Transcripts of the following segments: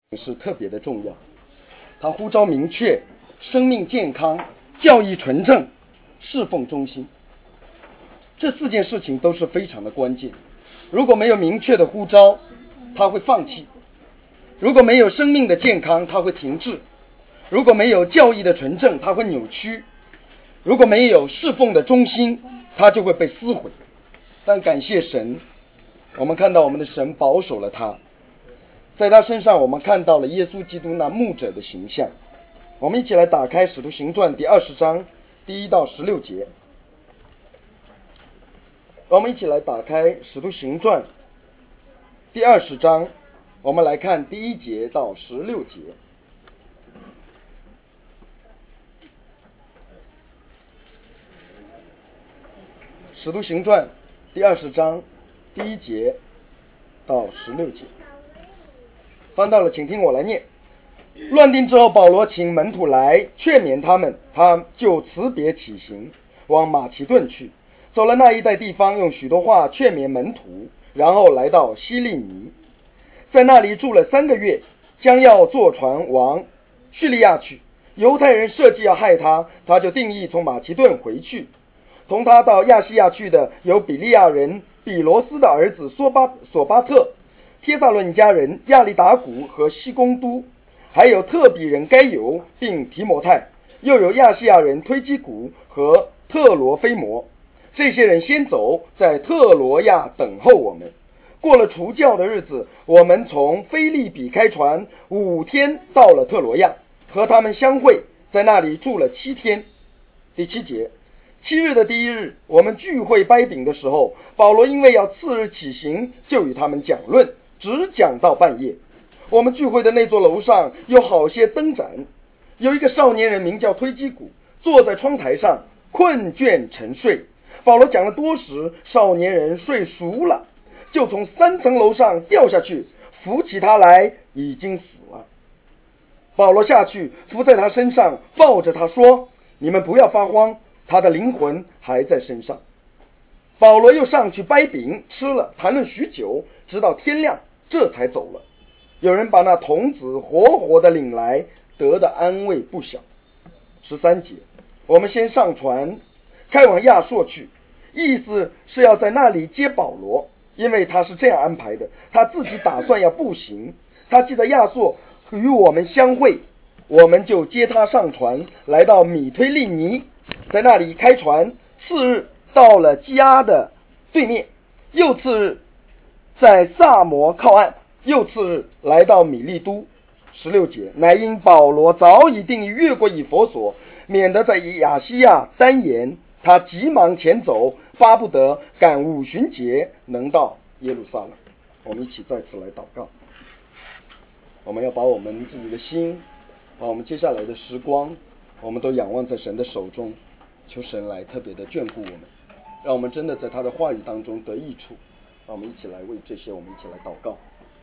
是特别的重要，他呼召明确，生命健康，教义纯正，侍奉忠心，这4件事情都是非常的关键。如果没有明确的呼召，他会放弃；如果没有生命的健康，他会停滞；如果没有教义的纯正，他会扭曲；如果没有侍奉的忠心，他就会被撕毁。但感谢神，我们看到我们的神保守了他，在他身上我们看到了耶稣基督那牧者的形象。我们一起来打开使徒行传第20章第1到16节。我们一起来打开使徒行传第20章，我们来看第1节到16节。使徒行传第20章第1节到16节。翻到了，请听我来念。乱定之后，保罗请门徒来劝勉他们，他就辞别起行，往马其顿去，走了那一带地方，用许多话劝勉门徒，然后来到希利尼，在那里住了3个月，将要坐船往叙利亚去。犹太人设计要害他，他就定义从马其顿回去。同他到亚细亚去的有比利亚人比罗斯的儿子索巴特、帖撒罗尼迦人亚里达古和西公都，还有特比人该犹并提摩太，又有亚细亚人推基古和特罗菲摩。这些人先走，在特罗亚等候我们。过了除酵的日子，我们从腓利比开船5天到了特罗亚，和他们相会，在那里住了7天。第7节。7日的第1日，我们聚会掰饼的时候，保罗因为要次日起行，就与他们讲论，只讲到半夜。我们聚会的那座楼上有好些灯盏，有一个少年人名叫推基古，坐在窗台上困倦沉睡。保罗讲了多时，少年人睡熟了，就从3层楼上掉下去，扶起他来，已经死了。保罗下去伏在他身上，抱着他说：你们不要发慌，他的灵魂还在身上。保罗又上去掰饼吃了，谈论许久，直到天亮，这才走了。有人把那童子活活的领来，得的安慰不小。13节。我们先上船，开往亚朔去，意思是要在那里接保罗，因为他是这样安排的，他自己打算要步行。他既在亚朔与我们相会，我们就接他上船，来到米推利尼，在那里开船。次日到了基阿的对面，又次日在萨摩靠岸，又次日来到米利都。16节。乃因保罗早已定义越过以弗所，免得在亚细亚耽延，他急忙前走，巴不得赶5旬节能到耶路撒冷。我们一起再次来祷告。我们要把我们自己的心，把我们接下来的时光，我们都仰望在神的手中，求神来特别的眷顾我们，让我们真的在他的话语当中得益处。让我们一起来为这些，我们一起来祷告。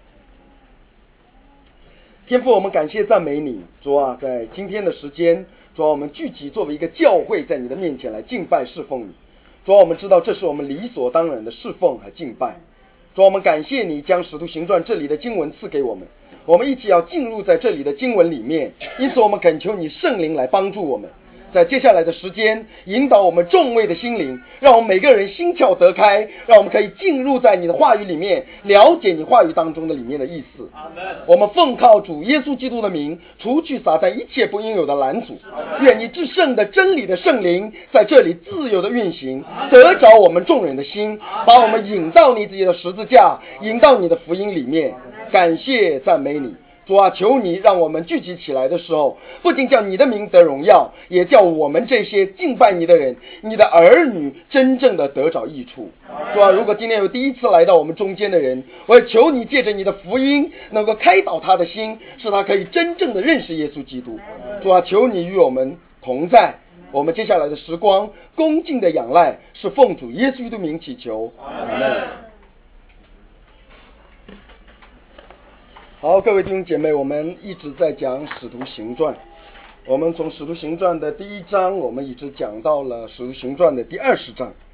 天父，我们感谢赞美你，主啊，在今天的时间，主啊，我们聚集作为一个教会，在你的面前来敬拜侍奉你。主啊，我们知道这是我们理所当然的侍奉和敬拜。主啊，我们感谢你将使徒行传这里的经文赐给我们，我们一起要进入在这里的经文里面，因此我们恳求你圣灵来帮助我们，在接下来的时间引导我们众位的心灵，让我们每个人心窍得开，让我们可以进入在你的话语里面，了解你话语当中的里面的意思。我们奉靠主耶稣基督的名，除去撒旦一切不应有的拦阻。愿你至圣的真理的圣灵在这里自由的运行，得着我们众人的心，把我们引到你自己的十字架，引到你的福音里面。感谢赞美你，主啊，求你让我们聚集起来的时候，不仅叫你的名得荣耀，也叫我们这些敬拜你的人，你的儿女真正的得着益处。主啊，如果今天有第一次来到我们中间的人，我也求你借着你的福音能够开导他的心，使他可以真正的认识耶稣基督。主啊，求你与我们同在，我们接下来的时光恭敬的仰赖，是奉主耶稣基督名祈求，阿们。好，各位弟兄姐妹，我们一直在讲使徒行传，我们从使徒行传的第1章，我们一直讲到了使徒行传的第20章。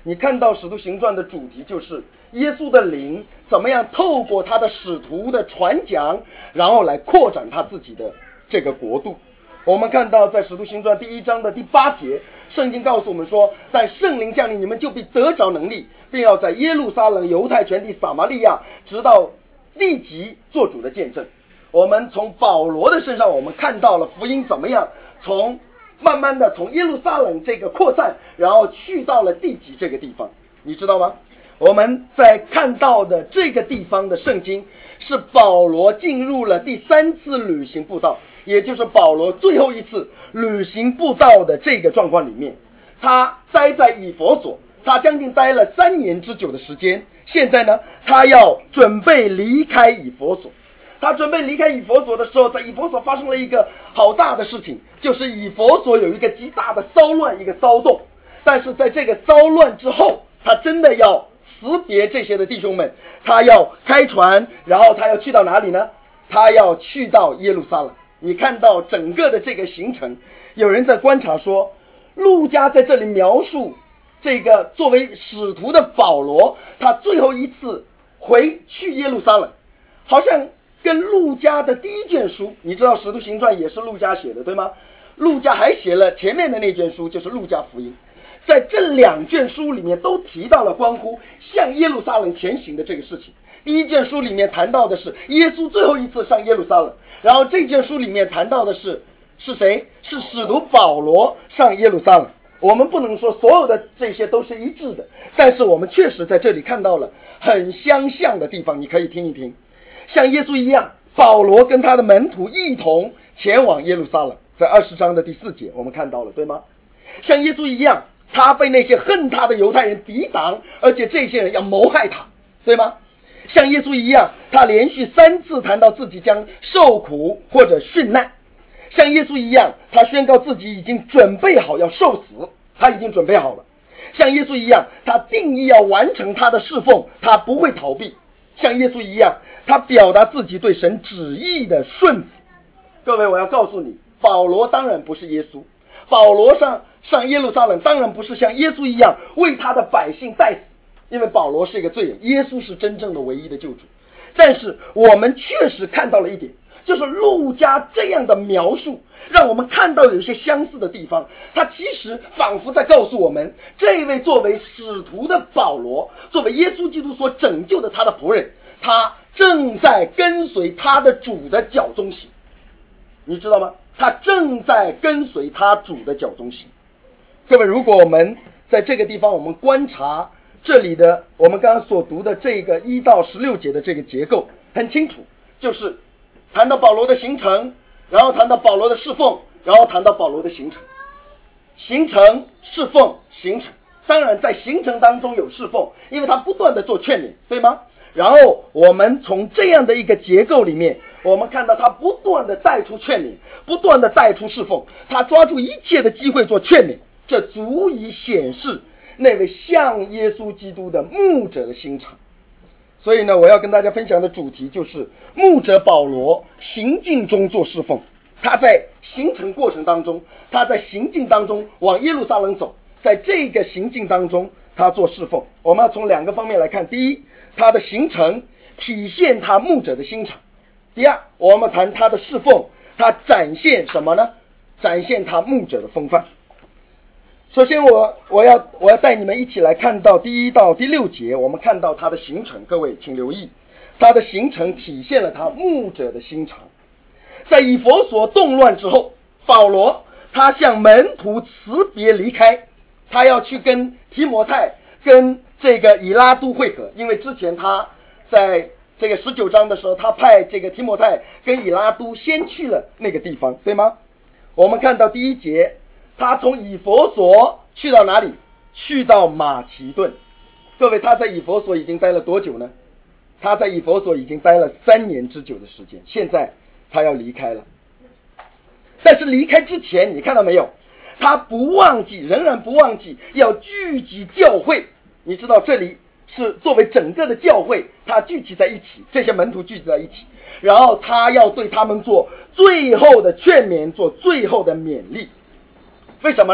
你看到使徒行传的主题就是耶稣的灵怎么样透过他的使徒的传讲，然后来扩展他自己的这个国度。我们看到在使徒行传第1章的第8节，圣经告诉我们说，但圣灵降临，你们就必得着能力，并要在耶路撒冷、犹太全地、撒玛利亚，直到地极做主的见证。我们从保罗的身上，我们看到了福音怎么样慢慢的从耶路撒冷这个扩散，然后去到了地极这个地方，你知道吗？我们在看到的这个地方的圣经是保罗进入了第3次旅行布道，也就是保罗最后一次旅行布道的这个状况里面。他待在以弗所，他将近待了3年之久的时间。现在呢，他要准备离开以弗所。他准备离开以弗所的时候，在以弗所发生了一个好大的事情，就是以弗所有一个极大的骚乱，一个骚动。但是在这个骚乱之后，他真的要辞别这些的弟兄们，他要开船，然后他要去到哪里呢？他要去到耶路撒冷。你看到整个的这个行程，有人在观察说，路加在这里描述这个作为使徒的保罗，他最后一次去耶路撒冷，好像跟路加的第1卷书，你知道使徒行传也是路加写的，对吗？路加还写了前面的那卷书，就是路加福音。在这2卷书里面都提到了关乎向耶路撒冷前行的这个事情。第1卷书里面谈到的是耶稣最后一次上耶路撒冷，然后这卷书里面谈到的是谁？是使徒保罗上耶路撒冷。我们不能说所有的这些都是一致的，但是我们确实在这里看到了很相像的地方，你可以听一听。像耶稣一样，保罗跟他的门徒一同前往耶路撒冷，在20章的第4节我们看到了，对吗？像耶稣一样，他被那些恨他的犹太人抵挡，而且这些人要谋害他，对吗？像耶稣一样，他连续3次谈到自己将受苦或者殉难。像耶稣一样，他宣告自己已经准备好要受死，他已经准备好了。像耶稣一样，他定义要完成他的侍奉，他不会逃避。像耶稣一样，他表达自己对神旨意的顺服。各位，我要告诉你，保罗当然不是耶稣，保罗上耶路撒冷当然不是像耶稣一样为他的百姓代死，因为保罗是一个罪人，耶稣是真正的唯一的救主。但是我们确实看到了一点，就是路加这样的描述让我们看到有一些相似的地方。他其实仿佛在告诉我们，这位作为使徒的保罗，作为耶稣基督所拯救的他的仆人，他正在跟随他的主的脚中行。你知道吗？他正在跟随他主的脚中行。各位，如果我们在这个地方我们观察这里的我们刚刚所读的这个1到16节的这个结构，很清楚，就是谈到保罗的行程，然后谈到保罗的侍奉，然后谈到保罗的行程。行程、侍奉、行程，当然在行程当中有侍奉，因为他不断的做劝勉，对吗？然后我们从这样的一个结构里面，我们看到他不断的带出劝勉，不断的带出侍奉，他抓住一切的机会做劝勉，这足以显示那位像耶稣基督的牧者的心肠。所以呢，我要跟大家分享的主题就是牧者保罗行进中做侍奉。他在行程过程当中，他在行进当中往耶路撒冷走，在这个行进当中他做侍奉。我们要从2个方面来看，第一，他的行程体现他牧者的心肠；第二，我们谈他的侍奉，他展现什么呢？展现他牧者的风范。首先我要带你们一起来看到第1到第6节，我们看到他的行程。各位请留意，他的行程体现了他牧者的心肠。在以弗所动乱之后，保罗他向门徒辞别离开，他要去跟提摩太跟这个以拉都会合，因为之前他在这个19章的时候，他派这个提摩太跟以拉都先去了那个地方，对吗？我们看到第1节，他从以弗所去到哪里？去到马其顿。各位，他在以弗所已经待了多久呢？他在以弗所已经待了3年之久的时间，现在他要离开了。但是离开之前，你看到没有？他仍然不忘记要聚集教会。你知道这里是作为整个的教会，他聚集在一起，这些门徒聚集在一起，然后他要对他们做最后的劝勉，做最后的勉励。为什么呢？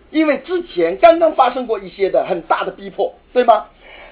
因为之前刚刚发生过一些的很大的逼迫，对吗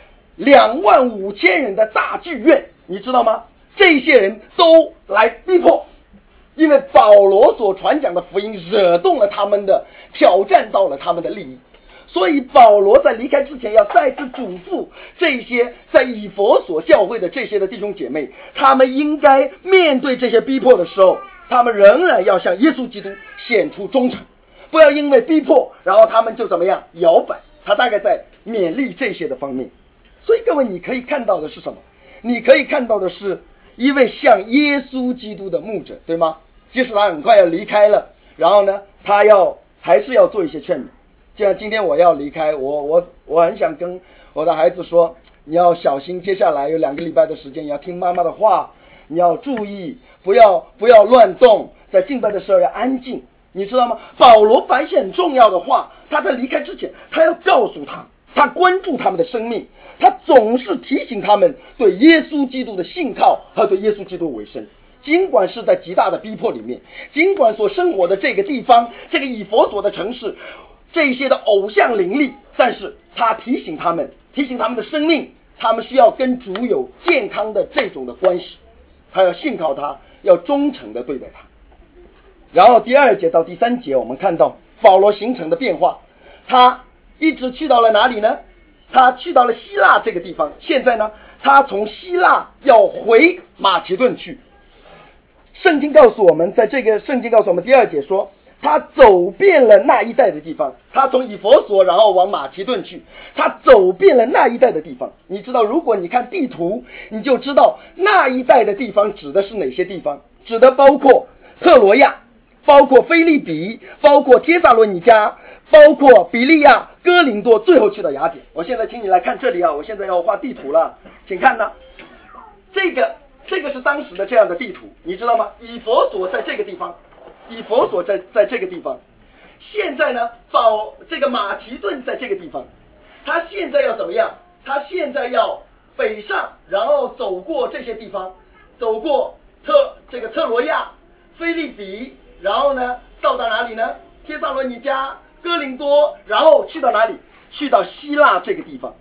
？25000人的大剧院，你知道吗？这些人都来逼迫，因为保罗所传讲的福音惹动了他们的，挑战到了他们的利益。所以保罗在离开之前要再次嘱咐这些在以弗所教会的这些的弟兄姐妹，他们应该面对这些逼迫的时候，他们仍然要向耶稣基督显出忠诚，不要因为逼迫然后他们就怎么样摇摆。他大概在勉励这些的方面。所以各位，你可以看到的是什么？你可以看到的是一位像耶稣基督的牧者，对吗？即使他很快要离开了，然后呢他还是要做一些劝勉。就像今天我要离开，我很想跟我的孩子说，你要小心，接下来有2个礼拜的时间，你要听妈妈的话，你要注意，不要乱动，在敬拜的时候要安静，你知道吗？保罗把一些很重要的话，他在离开之前，他要告诉他关注他们的生命，他总是提醒他们对耶稣基督的信靠和对耶稣基督为生。尽管是在极大的逼迫里面，尽管所生活的这个地方，这个以弗所的城市，这些的偶像林立，但是他提醒他们的生命，他们需要跟主有健康的这种的关系，他要信靠他，要忠诚的对待他。然后第2节到第3节，我们看到保罗行程的变化，他一直去到了哪里呢？他去到了希腊这个地方，现在呢他从希腊要回马其顿去。圣经告诉我们，在这个圣经告诉我们第2节说，他走遍了那一带的地方，他从以弗所然后往马其顿去，他走遍了那一带的地方。你知道，如果你看地图，你就知道那一带的地方指的是哪些地方，指的包括特罗亚，包括腓立比，包括帖撒罗尼迦，包括比利亚、哥林多，最后去到雅典。我现在请你来看这里啊，我现在要画地图了，请看呢，这个是当时的这样的地图，你知道吗？以弗所在这个地方，以弗所在这个地方。现在呢，这个马其顿在这个地方。他现在要怎么样？他现在要北上，然后走过这些地方，走过特罗亚、腓立比，然后呢到达哪里呢？帖撒罗尼迦、哥林多，然后去到哪里？去到希腊这个地方。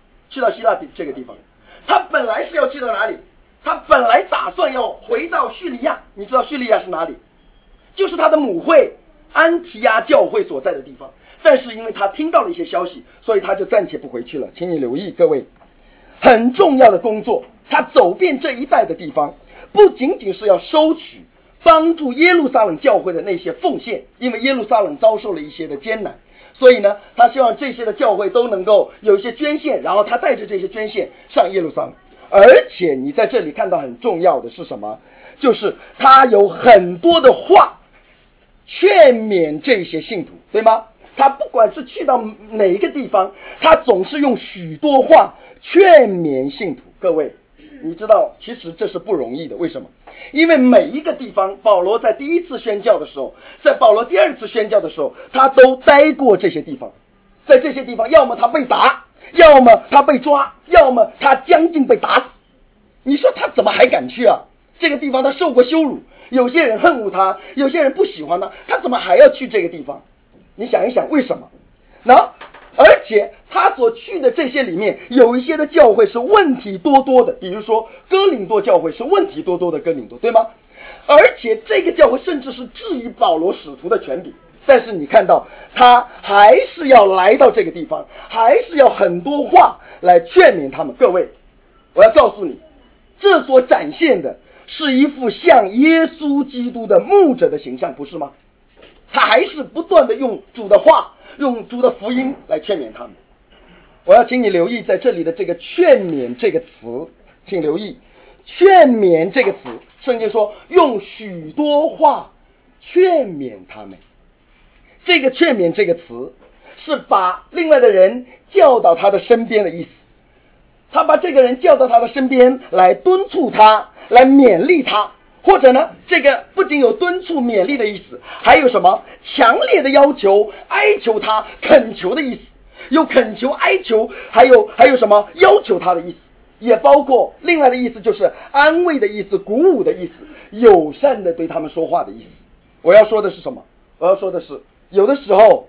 他本来是要去到哪里？他本来打算要回到叙利亚。你知道叙利亚是哪里？就是他的母会安提阿教会所在的地方。但是因为他听到了一些消息，所以他就暂且不回去了。请你留意，各位，很重要的工作，他走遍这一带的地方，不仅仅是要收取帮助耶路撒冷教会的那些奉献，因为耶路撒冷遭受了一些的艰难，所以呢他希望这些的教会都能够有一些捐献，然后他带着这些捐献上耶路撒冷。而且你在这里看到很重要的是什么？就是他有很多的话劝勉这些信徒，对吗？他不管是去到哪一个地方，他总是用许多话劝勉信徒。各位，你知道其实这是不容易的。为什么？因为每一个地方，保罗在第一次宣教的时候，在保罗第二次宣教的时候，他都待过这些地方。在这些地方，要么他被打，要么他被抓，要么他将近被打死。你说他怎么还敢去啊？这个地方他受过羞辱，有些人恨恶他，有些人不喜欢他，他怎么还要去这个地方？你想一想为什么？而且他所去的这些里面，有一些的教会是问题多多的，比如说哥林多教会是问题多多的哥林多，对吗？而且这个教会甚至是质疑保罗使徒的权柄，但是你看到他还是要来到这个地方，还是要很多话来劝勉他们。各位，我要告诉你，这所展现的是一副像耶稣基督的牧者的形象，不是吗？他还是不断的用主的话，用主的福音来劝勉他们。我要请你留意在这里的这个劝勉这个词，请留意劝勉这个词，圣经说用许多话劝勉他们。这个劝勉这个词是把另外的人叫到他的身边的意思，他把这个人叫到他的身边来敦促他，来勉励他，或者呢，这个不仅有敦促勉励的意思，还有什么强烈的要求、哀求他、恳求的意思，有恳求、哀求，还有什么要求他的意思，也包括另外的意思，就是安慰的意思、鼓舞的意思、友善的对他们说话的意思。我要说的是什么？我要说的是，有的时候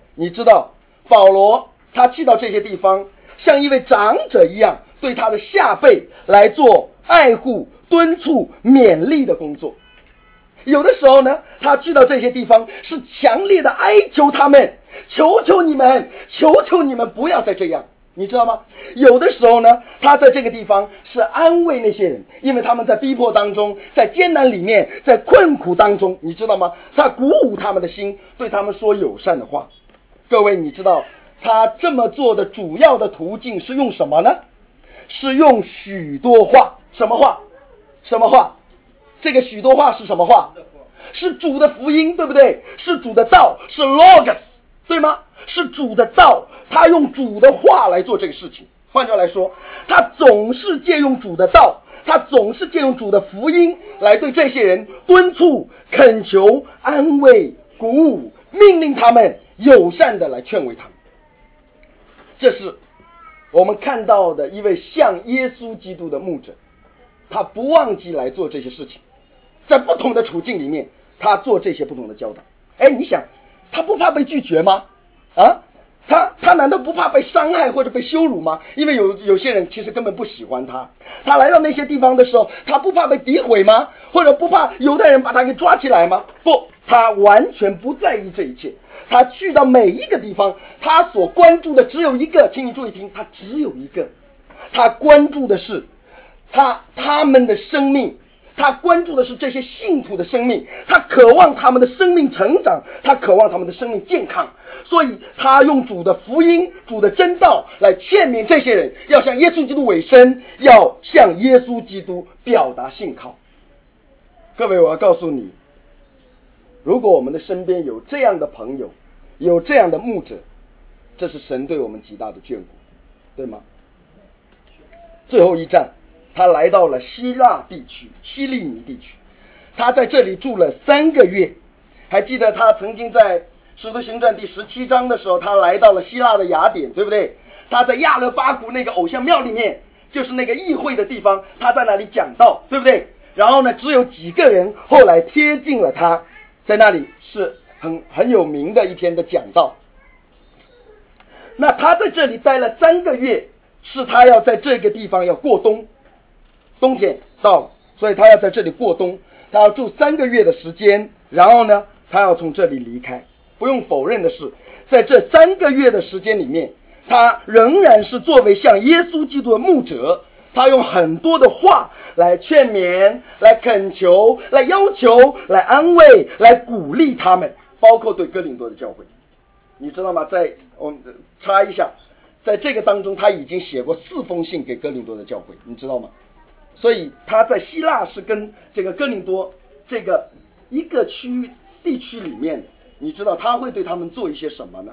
你知道保罗他去到这些地方，像一位长者一样对他的下辈来做爱护、敦促、勉励的工作。有的时候呢，他去到这些地方是强烈的哀求他们，求求你们不要再这样，你知道吗？有的时候呢，他在这个地方是安慰那些人，因为他们在逼迫当中，在艰难里面，在困苦当中，你知道吗？他鼓舞他们的心，对他们说友善的话。各位，你知道他这么做的主要的途径是用什么呢？是用许多话。什么话？这个许多话是什么话？是主的福音，对不对？是主的道，是 logos， 对吗？是主的道，他用主的话来做这个事情。换句话来说，他总是借用主的道，他总是借用主的福音来对这些人敦促、恳求、安慰、鼓舞，命令他们友善的来劝慰他们。这是我们看到的一位像耶稣基督的牧者，他不忘记来做这些事情，在不同的处境里面他做这些不同的教导。你想他不怕被拒绝吗？他难道不怕被伤害或者被羞辱吗？因为有些人其实根本不喜欢他。他来到那些地方的时候，他不怕被诋毁吗？或者不怕犹太人把他给抓起来吗？不，他完全不在意这一切。他去到每一个地方，他所关注的只有一个，请你注意听，他只有一个，他关注的是他们的生命，他关注的是这些信徒的生命，他渴望他们的生命成长，他渴望他们的生命健康。所以他用主的福音、主的真道来劝勉这些人，要向耶稣基督委身，要向耶稣基督表达信靠。各位，我要告诉你，如果我们的身边有这样的朋友，有这样的牧者，这是神对我们极大的眷顾，对吗？最后一站，他来到了希腊地区，希利尼地区，他在这里住了3个月。还记得他曾经在使徒行传第17章的时候，他来到了希腊的雅典，对不对？他在亚勒巴谷那个偶像庙里面，就是那个议会的地方，他在那里讲道，对不对？然后呢，只有几个人后来贴近了他，在那里是很有名的一篇的讲道。那他在这里待了3个月，是他要在这个地方要过冬，冬天到了，所以他要在这里过冬，他要住3个月的时间，然后呢，他要从这里离开。不用否认的是，在这3个月的时间里面，他仍然是作为像耶稣基督的牧者，他用很多的话来劝勉、来恳求、来要求、来安慰、来鼓励他们，包括对哥林多的教会。你知道吗？我们插一下，在这个当中他已经写过4封信给哥林多的教会，你知道吗？所以他在希腊是跟这个哥林多这个一个地区里面的，你知道他会对他们做一些什么呢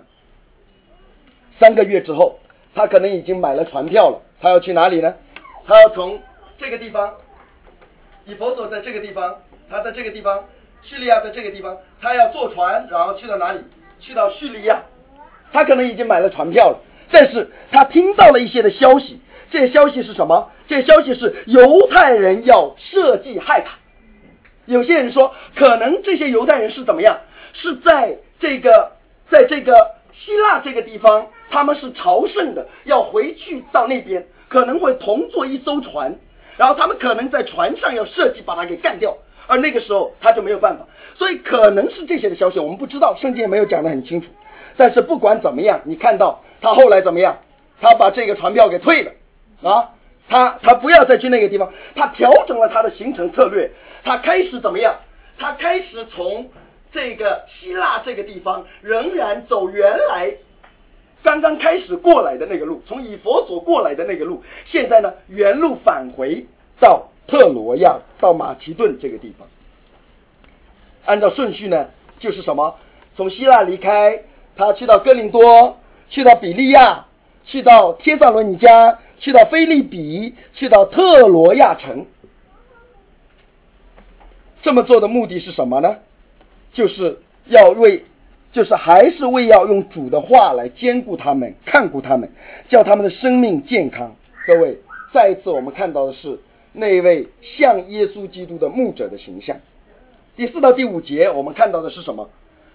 ？3个月之后，他可能已经买了船票了，他要去哪里呢？他要从这个地方，以弗所在这个地方，他在这个地方，叙利亚在这个地方，他要坐船，然后去到哪里？去到叙利亚。他可能已经买了船票了，但是他听到了一些的消息，这些消息是什么？这些消息是犹太人要设计害他。有些人说，可能这些犹太人是怎么样？是在这个希腊这个地方，他们是朝圣的，要回去到那边，可能会同坐一艘船，然后他们可能在船上要设计把他给干掉，而那个时候他就没有办法。所以可能是这些的消息，我们不知道，圣经也没有讲得很清楚。但是不管怎么样，你看到他后来怎么样？他把这个船票给退了啊！他不要再去那个地方，他调整了他的行程策略，他开始怎么样？他开始从这个希腊这个地方仍然走原来刚刚开始过来的那个路，从以弗所过来的那个路，现在呢原路返回到特罗亚，到马其顿这个地方。按照顺序呢，就是什么？从希腊离开，他去到哥林多，去到比利亚，去到帖撒罗尼迦，去到腓立比，去到特罗亚城。这么做的目的是什么呢？就是还是为要用主的话来兼顾他们，看顾他们，叫他们的生命健康。各位，再一次我们看到的是那位像耶稣基督的牧者的形象。第4到第5节我们看到的是什么？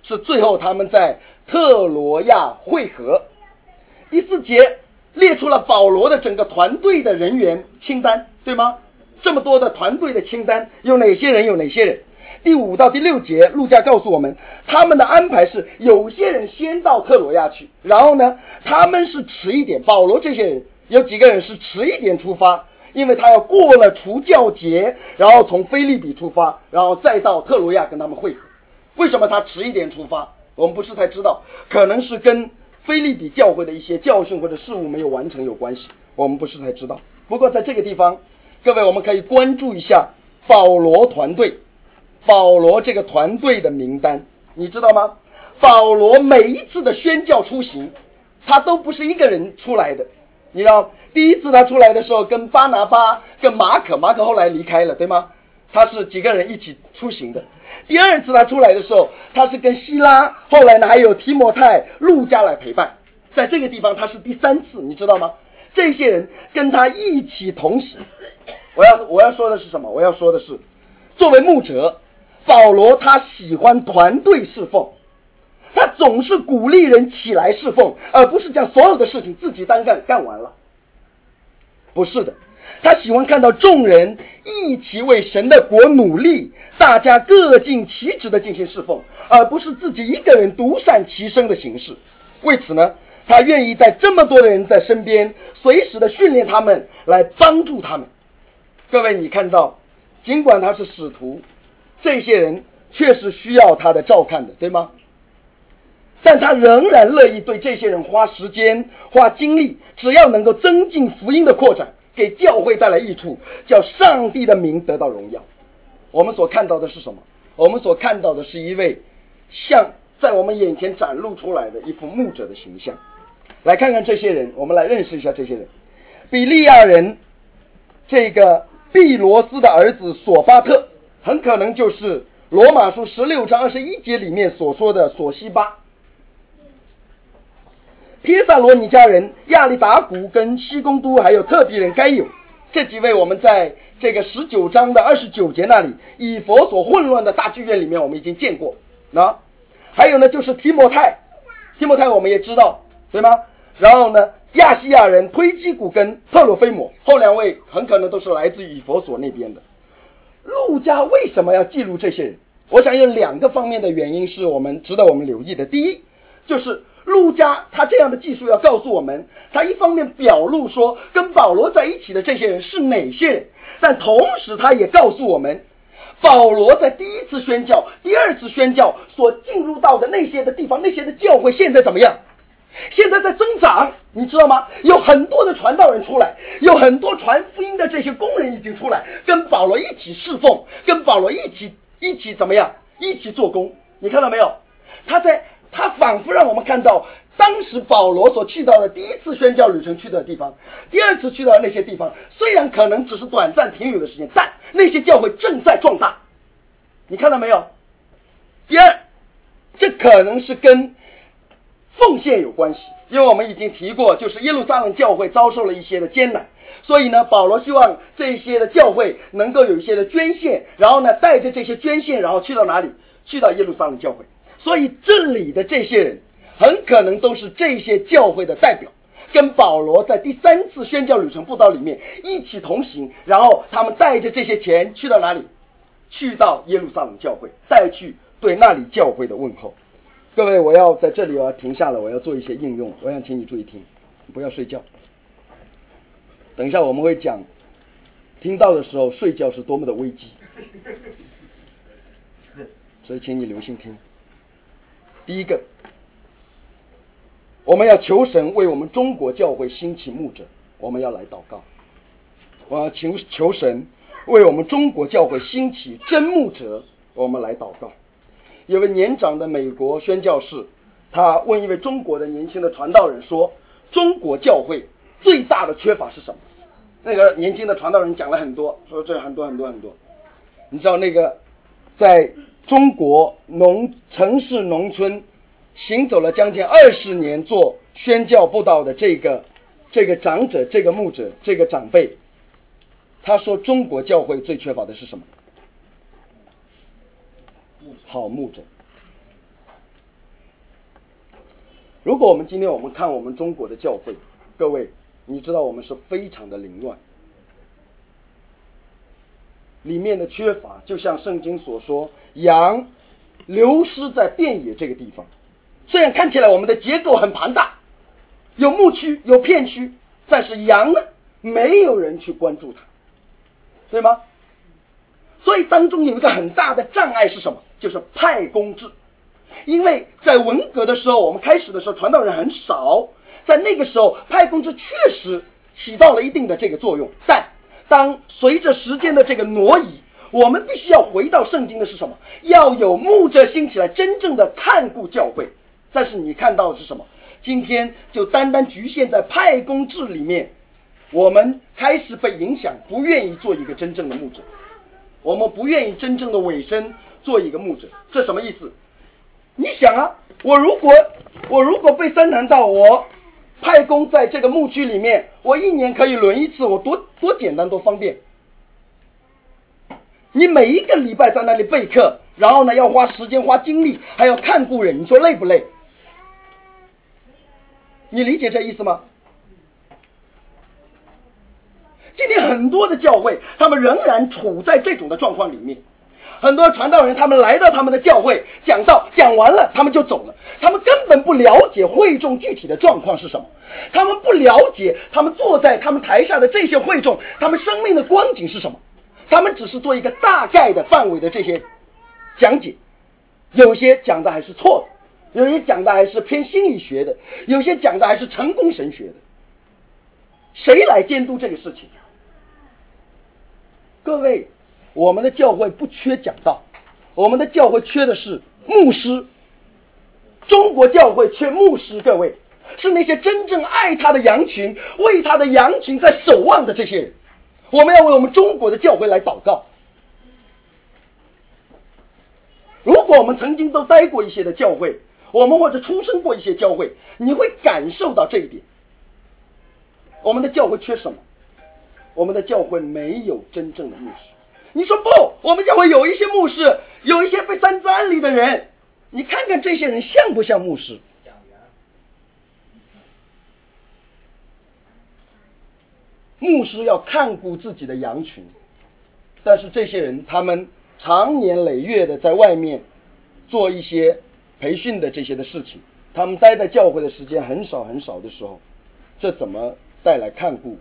是最后他们在特罗亚会合。第4节列出了保罗的整个团队的人员清单，对吗？这么多的团队的清单，有哪些人？有哪些人？第5到第6节，路加告诉我们，他们的安排是有些人先到特罗亚去，然后呢，他们是迟一点。保罗这些人有几个人是迟一点出发，因为他要过了除酵节，然后从腓立比出发，然后再到特罗亚跟他们会合。为什么他迟一点出发？我们不是太知道，可能是跟腓立比教会的一些教训或者事务没有完成有关系，我们不是太知道。不过在这个地方，各位我们可以关注一下保罗团队，保罗这个团队的名单，你知道吗？保罗每一次的宣教出行，他都不是一个人出来的。你知道，第一次他出来的时候跟巴拿巴、跟马可后来离开了，对吗？他是几个人一起出行的。第二次他出来的时候，他是跟希拉，后来呢还有提摩太、路加来陪伴。在这个地方他是第3次，你知道吗？这些人跟他一起同行。我要说的是什么？我要说的是，作为牧者，保罗他喜欢团队侍奉，他总是鼓励人起来侍奉，而不是将所有的事情自己单干，干完了。不是的，他喜欢看到众人一起为神的国努力，大家各尽其职的进行侍奉，而不是自己一个人独善其身的形式。为此呢，他愿意带这么多的人在身边，随时的训练他们，来帮助他们。各位，你看到，尽管他是使徒，这些人确实需要他的照看的，对吗？但他仍然乐意对这些人花时间、花精力，只要能够增进福音的扩展，给教会带来益处，叫上帝的名得到荣耀。我们所看到的是什么？我们所看到的是一位像在我们眼前展露出来的一幅牧者的形象。来看看这些人，我们来认识一下这些人。比利亚人这个毕罗斯的儿子索巴特，很可能就是罗马书16章21节里面所说的索西巴。帖撒罗尼迦人亚里达古跟西公都还有特庇人该有，这几位我们在这个19章的29节那里以佛所混乱的大剧院里面我们已经见过。还有呢就是提摩太我们也知道，对吗？然后呢亚细亚人推基古跟特罗菲摩，后2位很可能都是来自于以佛所那边的。路加为什么要记录这些人？我想有2个方面的原因是值得我们留意的。第一，就是路加他这样的记述要告诉我们，他一方面表露说跟保罗在一起的这些人是哪些人，但同时他也告诉我们，保罗在第1次宣教、第2次宣教所进入到的那些的地方，那些的教会现在怎么样？现在在增长，你知道吗？有很多的传道人出来，有很多传福音的这些工人已经出来，跟保罗一起侍奉，跟保罗一起怎么样？一起做工。你看到没有？他仿佛让我们看到当时保罗所去到的第1次宣教旅程去的地方，第2次去到的那些地方，虽然可能只是短暂停留的时间，但那些教会正在壮大。你看到没有？第二，这可能是跟奉献有关系，因为我们已经提过，就是耶路撒冷教会遭受了一些的艰难，所以呢，保罗希望这些的教会能够有一些的捐献，然后呢，带着这些捐献，然后去到哪里？去到耶路撒冷教会。所以这里的这些人很可能都是这些教会的代表，跟保罗在第3次宣教旅程布道里面一起同行，然后他们带着这些钱去到哪里？去到耶路撒冷教会，带去对那里教会的问候。各位，我要在这里我要停下来，我要做一些应用，我想请你注意听，不要睡觉。等一下我们会讲听到的时候睡觉是多么的危机，所以请你留心听。第一个，我们要求神为我们中国教会兴起牧者，我们要来祷告。我要求神为我们中国教会兴起真牧者，我们来祷告。有位年长的美国宣教士，他问一位中国的年轻的传道人说，中国教会最大的缺乏是什么？那个年轻的传道人讲了很多，说这很多。你知道那个在中国城市农村行走了将近20年做宣教布道的这个长者，这个牧者，这个长辈，他说中国教会最缺乏的是什么？好牧者。 如果我们今天看我们中国的教会，各位，你知道我们是非常的凌乱，里面的缺乏就像圣经所说，羊流失在遍野这个地方。虽然看起来我们的结构很庞大，有牧区有片区，但是羊呢，没有人去关注它，对吗？所以当中有一个很大的障碍是什么？就是派公制。因为在文革的时候，我们开始的时候传道人很少，在那个时候派公制确实起到了一定的这个作用，但当随着时间的这个挪移，我们必须要回到圣经的是什么？要有牧者兴起来真正的看顾教会。但是你看到的是什么？今天就单单局限在派公制里面，我们开始被影响，不愿意做一个真正的牧者，我们不愿意真正的委身做一个牧者。这什么意思？你想啊，我如果被三谈到我派公在这个牧区里面，我一年可以轮一次，我多简单多方便。你每一个礼拜在那里备课，然后呢要花时间花精力，还要看顾人，你说累不累？你理解这意思吗？今天很多的教会他们仍然处在这种的状况里面，很多传道人他们来到他们的教会讲道，讲完了他们就走了，他们根本不了解会众具体的状况是什么，他们不了解他们坐在他们台下的这些会众他们生命的光景是什么，他们只是做一个大概的范围的这些讲解，有些讲的还是错的，有些讲的还是偏心理学的，有些讲的还是成功神学的。谁来监督这个事情？各位，我们的教会不缺讲道，我们的教会缺的是牧师。中国教会缺牧师，各位，是那些真正爱他的羊群，为他的羊群在守望的这些人。我们要为我们中国的教会来祷告。如果我们曾经都待过一些的教会，我们或者出生过一些教会，你会感受到这一点。我们的教会缺什么？我们的教会没有真正的牧师。你说不，我们教会有一些牧师，有一些被三字安利的人，你看看这些人像不像牧师？牧师要看顾自己的羊群，但是这些人他们长年累月的在外面做一些培训的这些的事情，他们待在教会的时间很少很少的时候，这怎么带来看顾？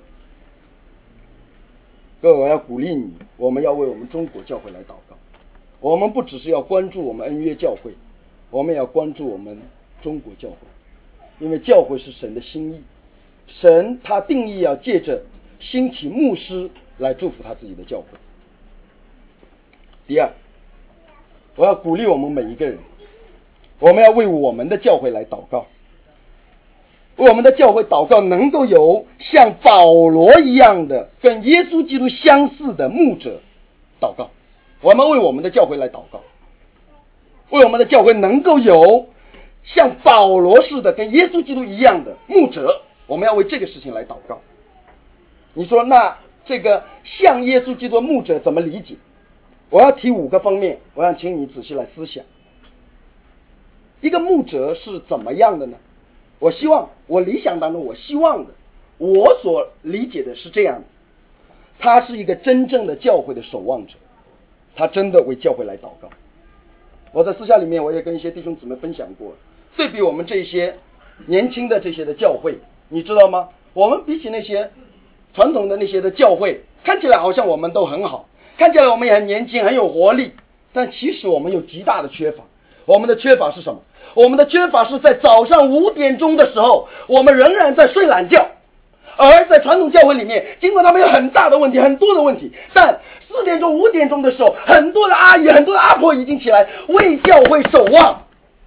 各位，我要鼓励你，我们要为我们中国教会来祷告。我们不只是要关注我们恩约教会，我们也要关注我们中国教会，因为教会是神的心意，神他定义要借着兴起牧师来祝福他自己的教会。第二，我要鼓励我们每一个人，我们要为我们的教会来祷告，为我们的教会祷告，能够有像保罗一样的跟耶稣基督相似的牧者祷告。我们为我们的教会来祷告，为我们的教会能够有像保罗似的跟耶稣基督一样的牧者，我们要为这个事情来祷告。你说那这个像耶稣基督的牧者怎么理解？我要提5个方面，我想请你仔细来思想。一个牧者是怎么样的呢？我理想当中我希望的，我所理解的是这样的，他是一个真正的教会的守望者，他真的为教会来祷告。我在私下里面我也跟一些弟兄姊妹分享过，对比我们这些年轻的这些的教会，你知道吗？我们比起那些传统的那些的教会，看起来好像我们都很好，看起来我们也很年轻很有活力，但其实我们有极大的缺乏。我们的缺乏是什么？我们的缺乏是在早上5点钟的时候，我们仍然在睡懒觉。而在传统教会里面，尽管他们有很大的问题，很多的问题，但4点钟5点钟的时候，很多的阿姨很多的阿婆已经起来为教会守望。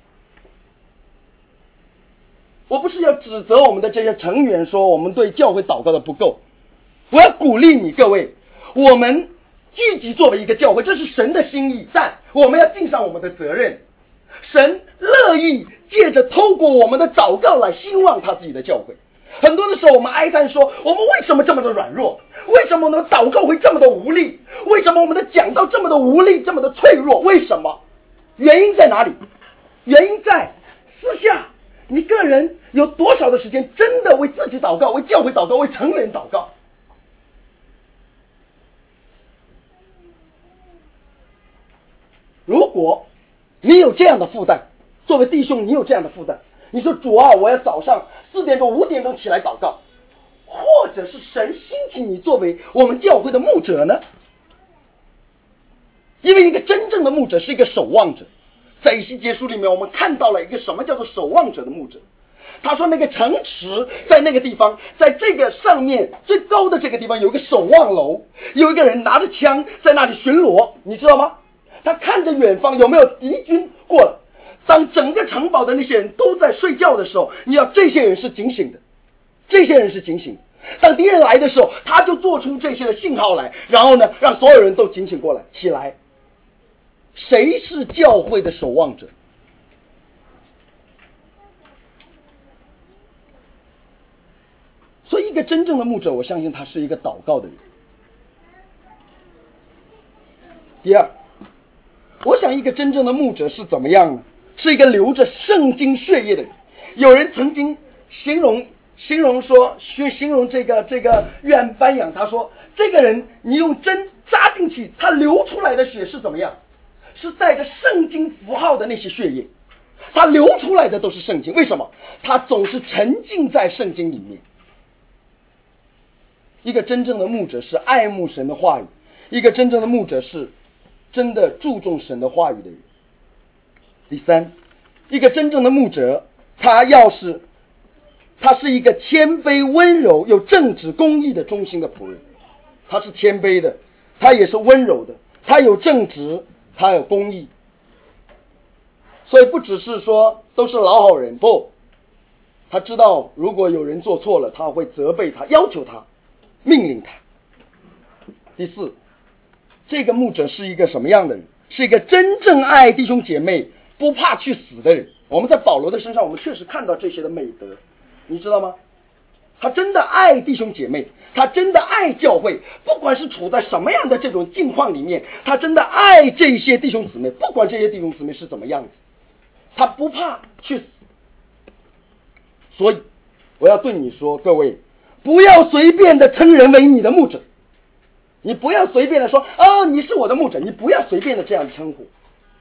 我不是要指责我们的这些成员说我们对教会祷告的不够，我要鼓励你各位，我们积极作为一个教会，这是神的心意，但我们要尽上我们的责任。神乐意借着透过我们的祷告来兴旺他自己的教会。很多的时候我们哀叹说，我们为什么这么的软弱？为什么我们的祷告会这么的无力？为什么我们的讲道这么的无力，这么的脆弱？为什么？原因在哪里？原因在私下你个人有多少的时间真的为自己祷告，为教会祷告，为成人祷告？如果你有这样的负担，作为弟兄你有这样的负担，你说主啊，我要早上4点钟5点钟起来祷告，或者是神兴起你作为我们教会的牧者呢？因为一个真正的牧者是一个守望者。在以西结书里面我们看到了一个什么叫做守望者的牧者。他说那个城池在那个地方，在这个上面最高的这个地方有一个守望楼，有一个人拿着枪在那里巡逻，你知道吗？他看着远方有没有敌军过来。当整个城堡的那些人都在睡觉的时候，你要这些人是警醒的，这些人是警醒的。当敌人来的时候，他就做出这些的信号来，然后呢，让所有人都警醒过来，起来。谁是教会的守望者？所以一个真正的牧者，我相信他是一个祷告的人。第二，我想一个真正的牧者是怎么样呢？是一个流着圣经血液的人。有人曾经形容这个约翰班扬，他说这个人你用针扎进去，他流出来的血是怎么样？是带着圣经符号的那些血液，他流出来的都是圣经。为什么？他总是沉浸在圣经里面。一个真正的牧者是爱慕神的话语，一个真正的牧者是真的注重神的话语的人。第三，一个真正的牧者，他是一个谦卑温柔有正直公义的忠心的仆人。他是谦卑的，他也是温柔的，他有正直，他有公义。所以不只是说都是老好人，不，他知道如果有人做错了，他会责备他，要求他，命令他。第四，这个牧者是一个什么样的人？是一个真正爱弟兄姐妹不怕去死的人。我们在保罗的身上我们确实看到这些的美德，你知道吗？他真的爱弟兄姐妹，他真的爱教会，不管是处在什么样的这种境况里面，他真的爱这些弟兄姊妹，不管这些弟兄姊妹是怎么样子，他不怕去死。所以我要对你说，各位不要随便的称人为你的牧者，你不要随便的说你是我的牧者，你不要随便的这样称呼。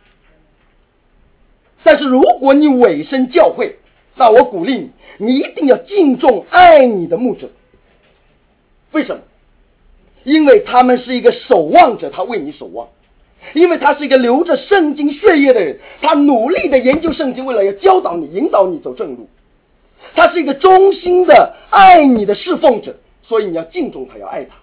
但是如果你委身教会，那我鼓励你，你一定要敬重爱你的牧者。为什么？因为他们是一个守望者，他为你守望。因为他是一个流着圣经血液的人，他努力的研究圣经，为了要教导你，引导你走正路。他是一个忠心的爱你的侍奉者，所以你要敬重他，要爱他。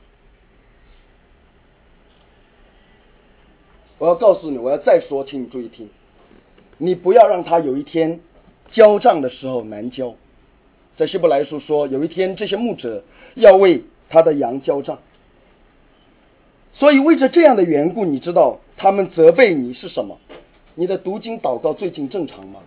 我要告诉你，我要再说，请你注意听，你不要让他有一天交账的时候难交。在希伯来书说，有一天这些牧者要为他的羊交账。所以为着这样的缘故，你知道他们责备你是什么？你的读经祷告最近正常吗？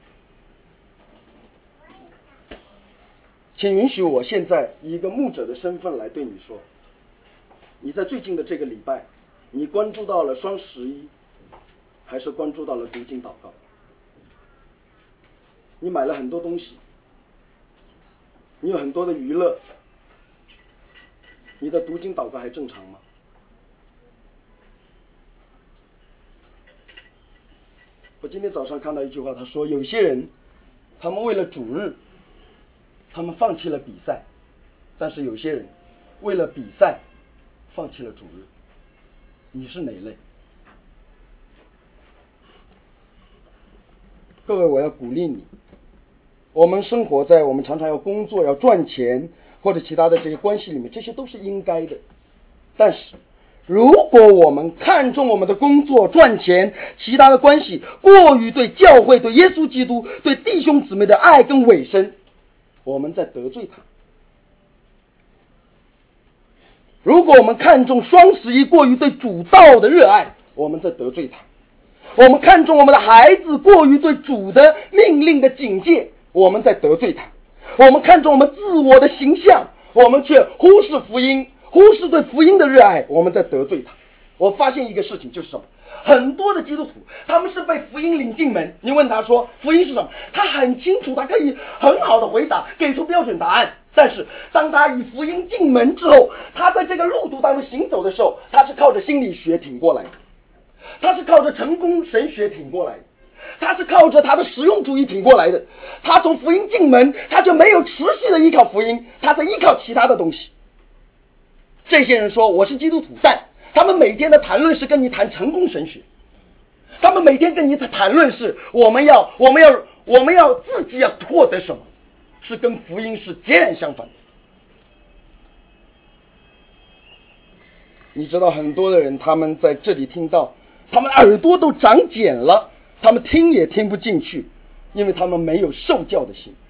请允许我现在以一个牧者的身份来对你说，你在最近的这个礼拜，你关注到了双11，还是关注到了读经祷告？你买了很多东西，你有很多的娱乐，你的读经祷告还正常吗？我今天早上看到一句话，他说有些人他们为了主日他们放弃了比赛，但是有些人为了比赛放弃了主日。你是哪类？各位，我要鼓励你，我们生活在我们常常要工作要赚钱或者其他的这些关系里面，这些都是应该的。但是如果我们看重我们的工作赚钱其他的关系过于对教会对耶稣基督对弟兄姊妹的爱跟委身，我们在得罪他。如果我们看重双11过于对主道的热爱，我们在得罪他。我们看重我们的孩子过于对主的命令的警戒，我们在得罪他。我们看重我们自我的形象，我们却忽视福音，忽视对福音的热爱，我们在得罪他。我发现一个事情，就是什么？ 很多的基督徒，他们是被福音领进门。你问他说福音是什么，他很清楚，他可以很好的回答，给出标准答案。但是当他以福音进门之后，他在这个路途当中行走的时候，他是靠着心理学挺过来的，他是靠着成功神学挺过来的，他是靠着他的实用主义挺过来的。他从福音进门，他就没有持续的依靠福音，他在依靠其他的东西。这些人说我是基督徒，但他们每天的谈论是跟你谈成功神学，他们每天跟你的谈论是我们要自己要获得什么，是跟福音是截然相反的。你知道很多的人，他们在这里听到，他们耳朵都长茧了，他们听也听不进去，因为他们没有受教的心。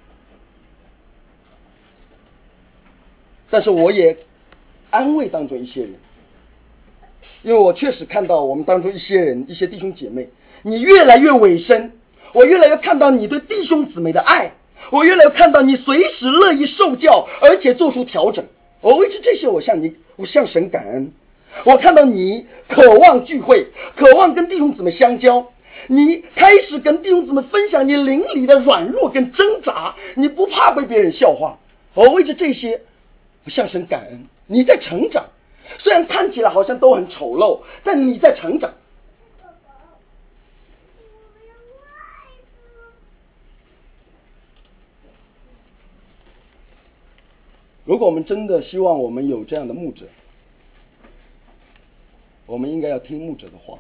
但是我也安慰当中一些人，因为我确实看到我们当中一些人，一些弟兄姐妹，你越来越委身，我越来越看到你对弟兄姊妹的爱，我越来越看到你随时乐意受教，而且做出调整。我为这些，我向神感恩。我看到你渴望聚会，渴望跟弟兄姊妹相交，你开始跟弟兄姊妹分享你灵里的软弱跟挣扎，你不怕被别人笑话。我为这些，我向神感恩。你在成长，虽然看起来好像都很丑陋，但你在成长。如果我们真的希望我们有这样的牧者，我们应该要听牧者的话。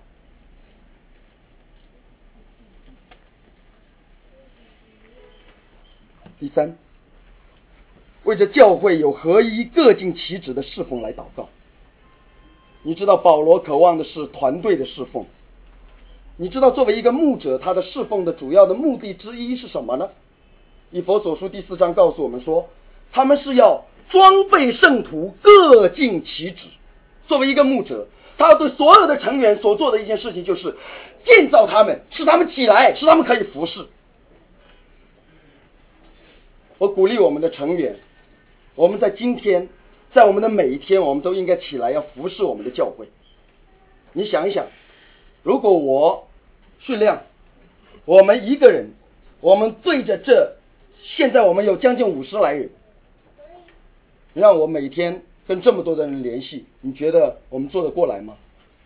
第三，为着教会有合一各尽其职的侍奉来祷告。你知道保罗渴望的是团队的侍奉，你知道作为一个牧者，他的侍奉的主要的目的之一是什么呢？以弗所书第4章告诉我们说，他们是要装备圣徒，各尽其职。作为一个牧者，他要对所有的成员所做的一件事情，就是建造他们，使他们起来，使他们可以服侍。我鼓励我们的成员，我们在今天，在我们的每一天，我们都应该起来，要服侍我们的教会。你想一想，如果我训亮，我们一个人，我们对着现在我们有将近50来人，让我每天跟这么多的人联系，你觉得我们做得过来吗？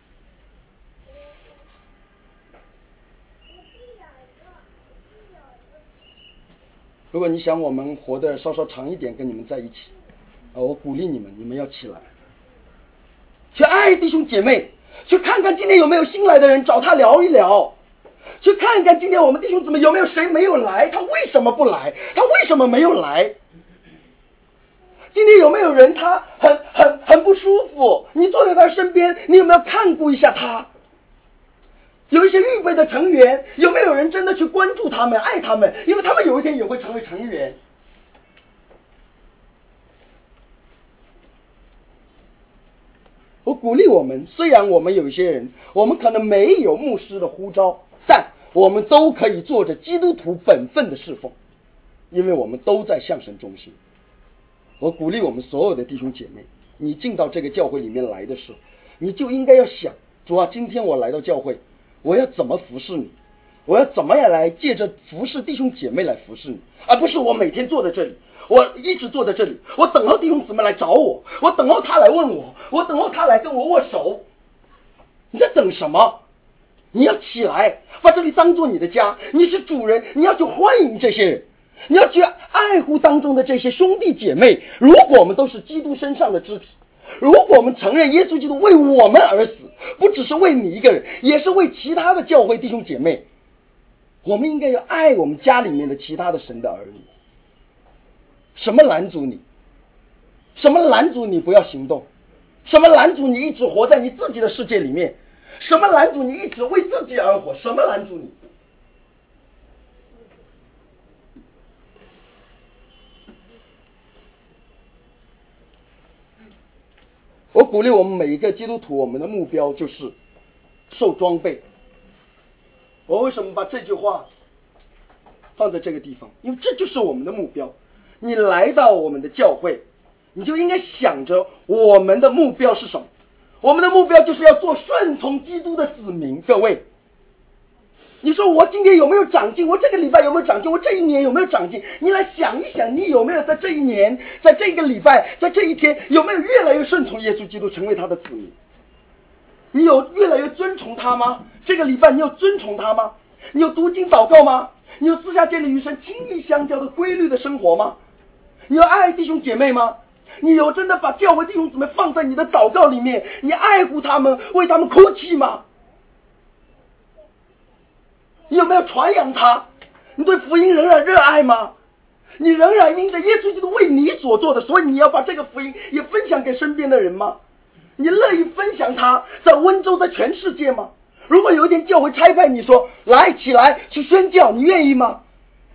如果你想我们活得稍稍长一点，跟你们在一起，我鼓励你们要起来，去爱弟兄姐妹，去看看今天有没有新来的人，找他聊一聊，去看看今天我们弟兄姊妹有没有谁没有来，他为什么不来，他为什么没有来。今天有没有人他很不舒服，你坐在他身边，你有没有看顾一下他？有一些预备的成员，有没有人真的去关注他们，爱他们，因为他们有一天也会成为成员。我鼓励我们，虽然我们有一些人，我们可能没有牧师的呼召，但我们都可以做着基督徒本分的侍奉，因为我们都在向神忠心。我鼓励我们所有的弟兄姐妹，你进到这个教会里面来的时候，你就应该要想，主啊，今天我来到教会，我要怎么服侍你，我要怎么样来借着服侍弟兄姐妹来服侍你，而不是我每天坐在这里，我一直坐在这里，我等候弟兄姊妹来找我，我等候他来问我，我等候他来跟我握手。你在等什么？你要起来，把这里当做你的家，你是主人，你要去欢迎这些人，你要去爱护当中的这些兄弟姐妹。如果我们都是基督身上的肢体，如果我们承认耶稣基督为我们而死，不只是为你一个人，也是为其他的教会弟兄姐妹，我们应该要爱我们家里面的其他的神的儿女。什么拦阻你？什么拦阻你不要行动？什么拦阻你一直活在你自己的世界里面？什么拦阻你一直为自己而活？什么拦阻你？我鼓励我们每一个基督徒，我们的目标就是受装备。我为什么把这句话放在这个地方？因为这就是我们的目标。你来到我们的教会，你就应该想着我们的目标是什么？ 我们的目标就是要做顺从基督的子民。各位，你说我今天有没有长进？我这个礼拜有没有长进？我这一年有没有长进？你来想一想，你有没有在这一年，在这个礼拜，在这一天，有没有越来越顺从耶稣基督，成为他的子民？你有越来越尊崇他吗？这个礼拜你有尊崇他吗？你有读经祷告吗？你有私下建立与神亲密相交的规律的生活吗？你有爱弟兄姐妹吗？你有真的把教会弟兄姊妹放在你的祷告里面，你爱护他们，为他们哭泣吗？你有没有传扬他？你对福音仍然热爱吗？你仍然因着耶稣基督为你所做的，所以你要把这个福音也分享给身边的人吗？你乐意分享他在温州，在全世界吗？如果有一天教会差派你说来起来去宣教，你愿意吗？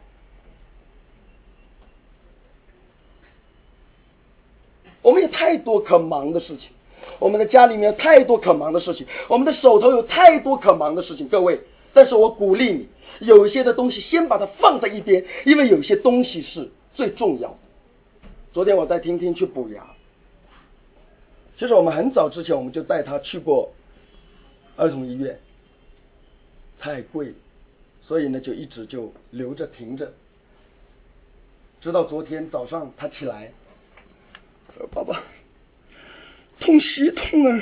我们有太多可忙的事情，我们的家里面有太多可忙的事情，我们的手头有太多可忙的事情，各位，但是我鼓励你，有一些的东西先把它放在一边，因为有一些东西是最重要的。昨天我带婷婷去补牙，其实我们很早之前我们就带她去过儿童医院，太贵了，所以呢就一直就留着停着，直到昨天早上她起来说：“爸爸，痛西痛啊！”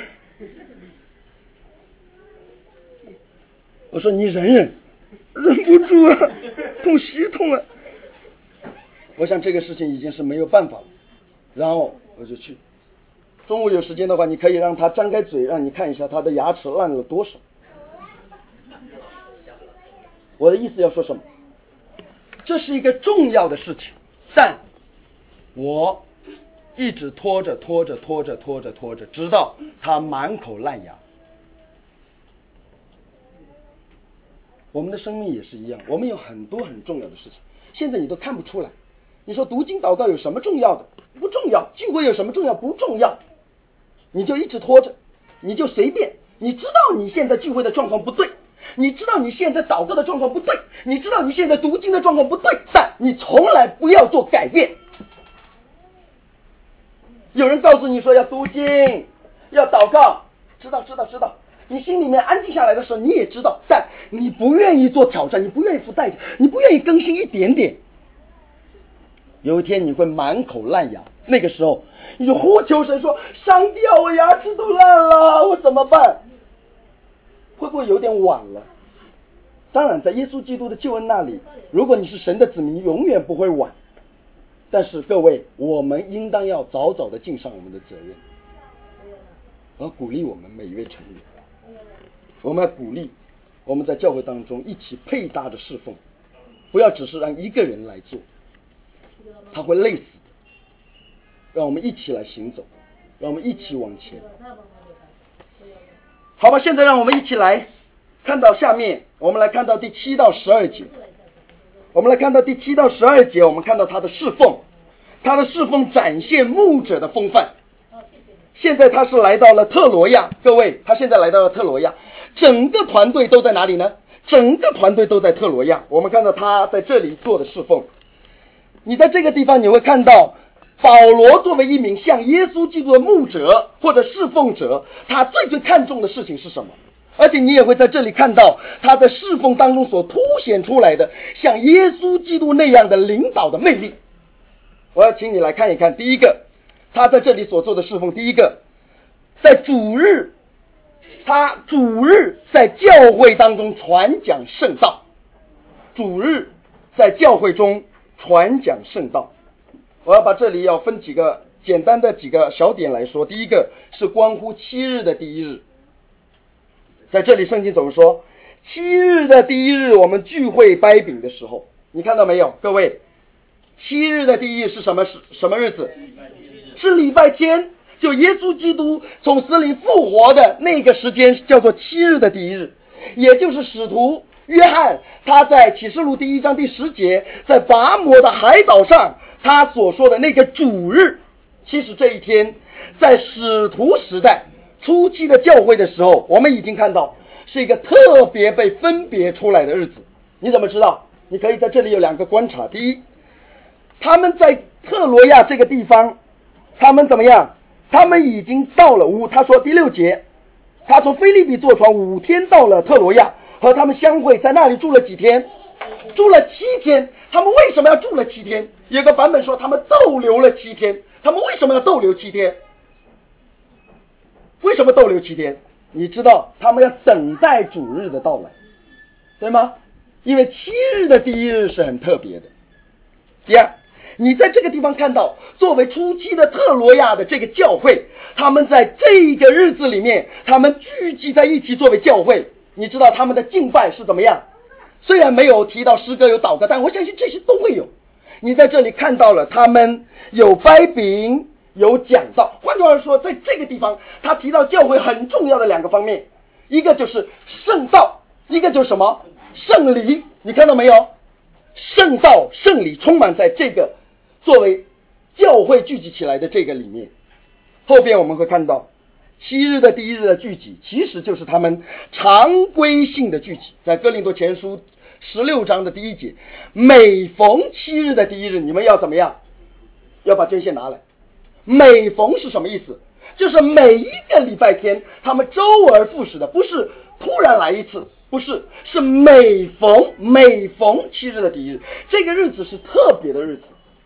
我说：“你忍忍，忍不住啊，痛西痛啊！”我想这个事情已经是没有办法了，然后我就去。中午有时间的话，你可以让他张开嘴，让你看一下他的牙齿烂了多少。我的意思要说什么？这是一个重要的事情，但我一直拖着，直到他满口烂牙。我们的生命也是一样，我们有很多很重要的事情，现在你都看不出来。你说读经祷告有什么重要的？不重要。聚会有什么重要？不重要。你就一直拖着，你就随便。你知道你现在聚会的状况不对，你知道你现在祷告的状况不对，你知道你现在读经的状况不对，但你从来不要做改变。有人告诉你说要读经，要祷告，知道。你心里面安静下来的时候，你也知道，但你不愿意做挑战，你不愿意付代价，你不愿意更新一点点。有一天你会满口烂牙，那个时候你就呼求神说：“上帝啊，我牙齿都烂了，我怎么办？”会不会有点晚了？当然在耶稣基督的救恩那里，如果你是神的子民，永远不会晚。但是各位，我们应当要早早的尽上我们的责任。我要鼓励我们每一位成员，我们要鼓励我们在教会当中一起配搭着侍奉，不要只是让一个人来做，他会累死的。让我们一起来行走，让我们一起往前。好吧，现在让我们一起来看到下面，我们来看到第7到12节。我们来看到第7到12节，我们看到他的侍奉，展现牧者的风范。现在他是来到了特罗亚，各位，他现在来到了特罗亚，整个团队都在哪里呢？整个团队都在特罗亚。我们看到他在这里做的侍奉。你在这个地方你会看到保罗作为一名像耶稣基督的牧者或者侍奉者，他最看重的事情是什么？而且你也会在这里看到他在侍奉当中所凸显出来的像耶稣基督那样的领导的魅力。我要请你来看一看，第一个，他在这里所做的侍奉，第一个，在主日在教会当中传讲圣道，主日在教会中传讲圣道。我要把这里要分几个简单的几个小点来说。第一个是关乎7日的第一日，在这里圣经怎么说？7日的第一日我们聚会掰饼的时候，你看到没有？各位，7日的第一日是什么日子？是礼拜天，就耶稣基督从死里复活的那个时间叫做7日的第一日，也就是使徒约翰他在启示录第1章第10节在拔摩的海岛上他所说的那个主日。其实这一天在使徒时代初期的教会的时候，我们已经看到是一个特别被分别出来的日子。你怎么知道？你可以在这里有2个观察。第一，他们在特罗亚这个地方，他们怎么样？ 他们已经到了他说第6节，他从腓立比坐船5天到了特罗亚，和他们相会，在那里住了几天？住了7天。他们为什么要住了7天？有个版本说他们逗留了7天。他们为什么要逗留7天？为什么逗留7天？你知道他们要等待主日的到来，对吗？因为7日的第1日是很特别的。第二，你在这个地方看到作为初期的特罗亚的这个教会，他们在这个日子里面，他们聚集在一起作为教会。你知道他们的敬拜是怎么样？虽然没有提到诗歌有祷告，但我相信这些都会有。你在这里看到了他们有掰饼，有讲道。换句话说，在这个地方他提到教会很重要的2个方面，一个就是圣道，一个就是什么？圣礼。你看到没有？圣道圣礼充满在这个作为教会聚集起来的这个里面。后边我们会看到7日的第1日的聚集，其实就是他们常规性的聚集。在哥林多前书16章的第1节，每逢7日的第1日，你们要怎么样？要把捐献拿来。每逢是什么意思？就是每一个礼拜天他们周而复始的，不是突然来一次，不是，是每逢7日的第1日。这个日子是特别的日子。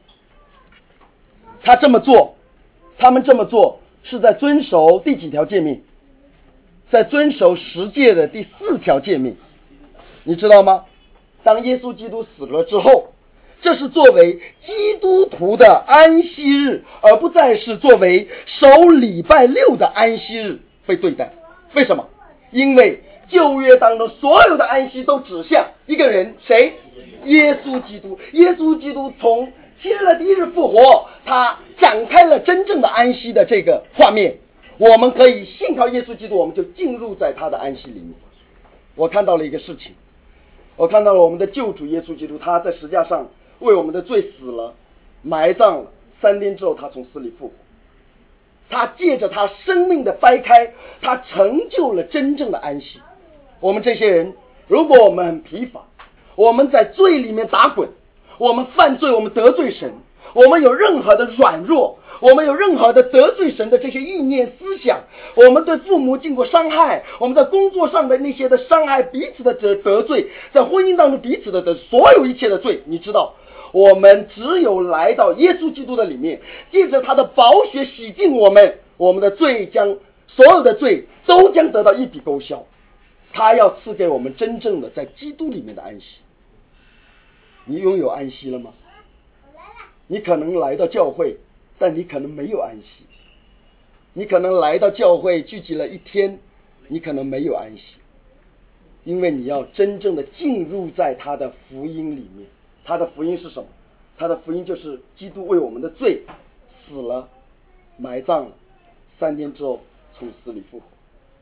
他们这么做是在遵守第几条诫命？在遵守10诫的第4条诫命。你知道吗？当耶稣基督死了之后，这是作为基督徒的安息日，而不再是作为守礼拜6的安息日被对待。为什么？因为旧约当中所有的安息都指向一个人，谁？耶稣基督。耶稣基督从7日的第1日复活，他展开了真正的安息的这个画面。我们可以信靠耶稣基督，我们就进入在他的安息里面。我看到了一个事情，我看到了我们的救主耶稣基督，他在十字架上为我们的罪死了，埋葬了，3天之后他从死里复活。他借着他生命的掰开，他成就了真正的安息。我们这些人，如果我们很疲乏，我们在罪里面打滚，我们犯罪，我们得罪神，我们有任何的软弱，我们有任何的得罪神的这些意念思想，我们对父母经过伤害，我们在工作上的那些的伤害，彼此的得罪，在婚姻当中彼此的所有一切的罪，你知道，我们只有来到耶稣基督的里面，借着他的宝血洗净我们，我们的罪所有的罪都将得到一笔勾销。他要赐给我们真正的在基督里面的安息。你拥有安息了吗？你可能来到教会，但你可能没有安息。你可能来到教会聚集了1天，你可能没有安息，因为你要真正的进入在他的福音里面。他的福音是什么？他的福音就是基督为我们的罪死了，埋葬了，3天之后从死里复活。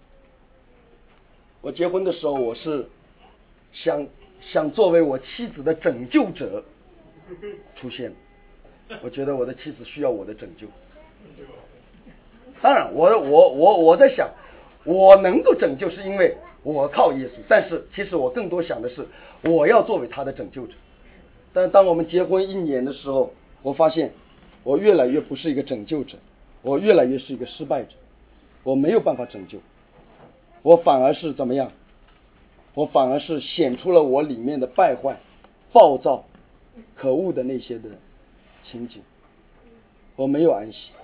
我结婚的时候，我是想作为我妻子的拯救者出现，我觉得我的妻子需要我的拯救。当然我在想，我能够拯救是因为我靠耶稣，但是其实我更多想的是我要作为他的拯救者。但当我们结婚1年的时候，我发现我越来越不是一个拯救者，我越来越是一个失败者，我没有办法拯救，我反而是怎么样？我反而是显出了我里面的败坏、暴躁、可恶的那些的情景。我没有安息。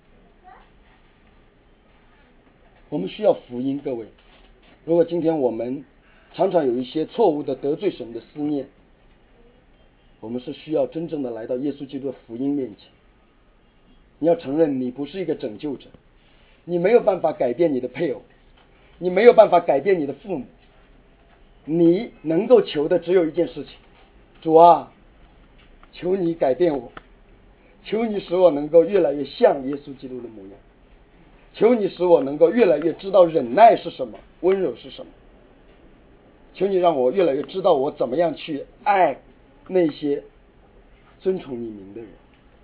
我们需要福音，各位。如果今天我们常常有一些错误的得罪神的思念，我们是需要真正的来到耶稣基督的福音面前。你要承认你不是一个拯救者，你没有办法改变你的配偶，你没有办法改变你的父母，你能够求的只有一件事情：主啊，求你改变我，求你使我能够越来越像耶稣基督的模样，求你使我能够越来越知道忍耐是什么，温柔是什么，求你让我越来越知道我怎么样去爱那些尊崇你名的人。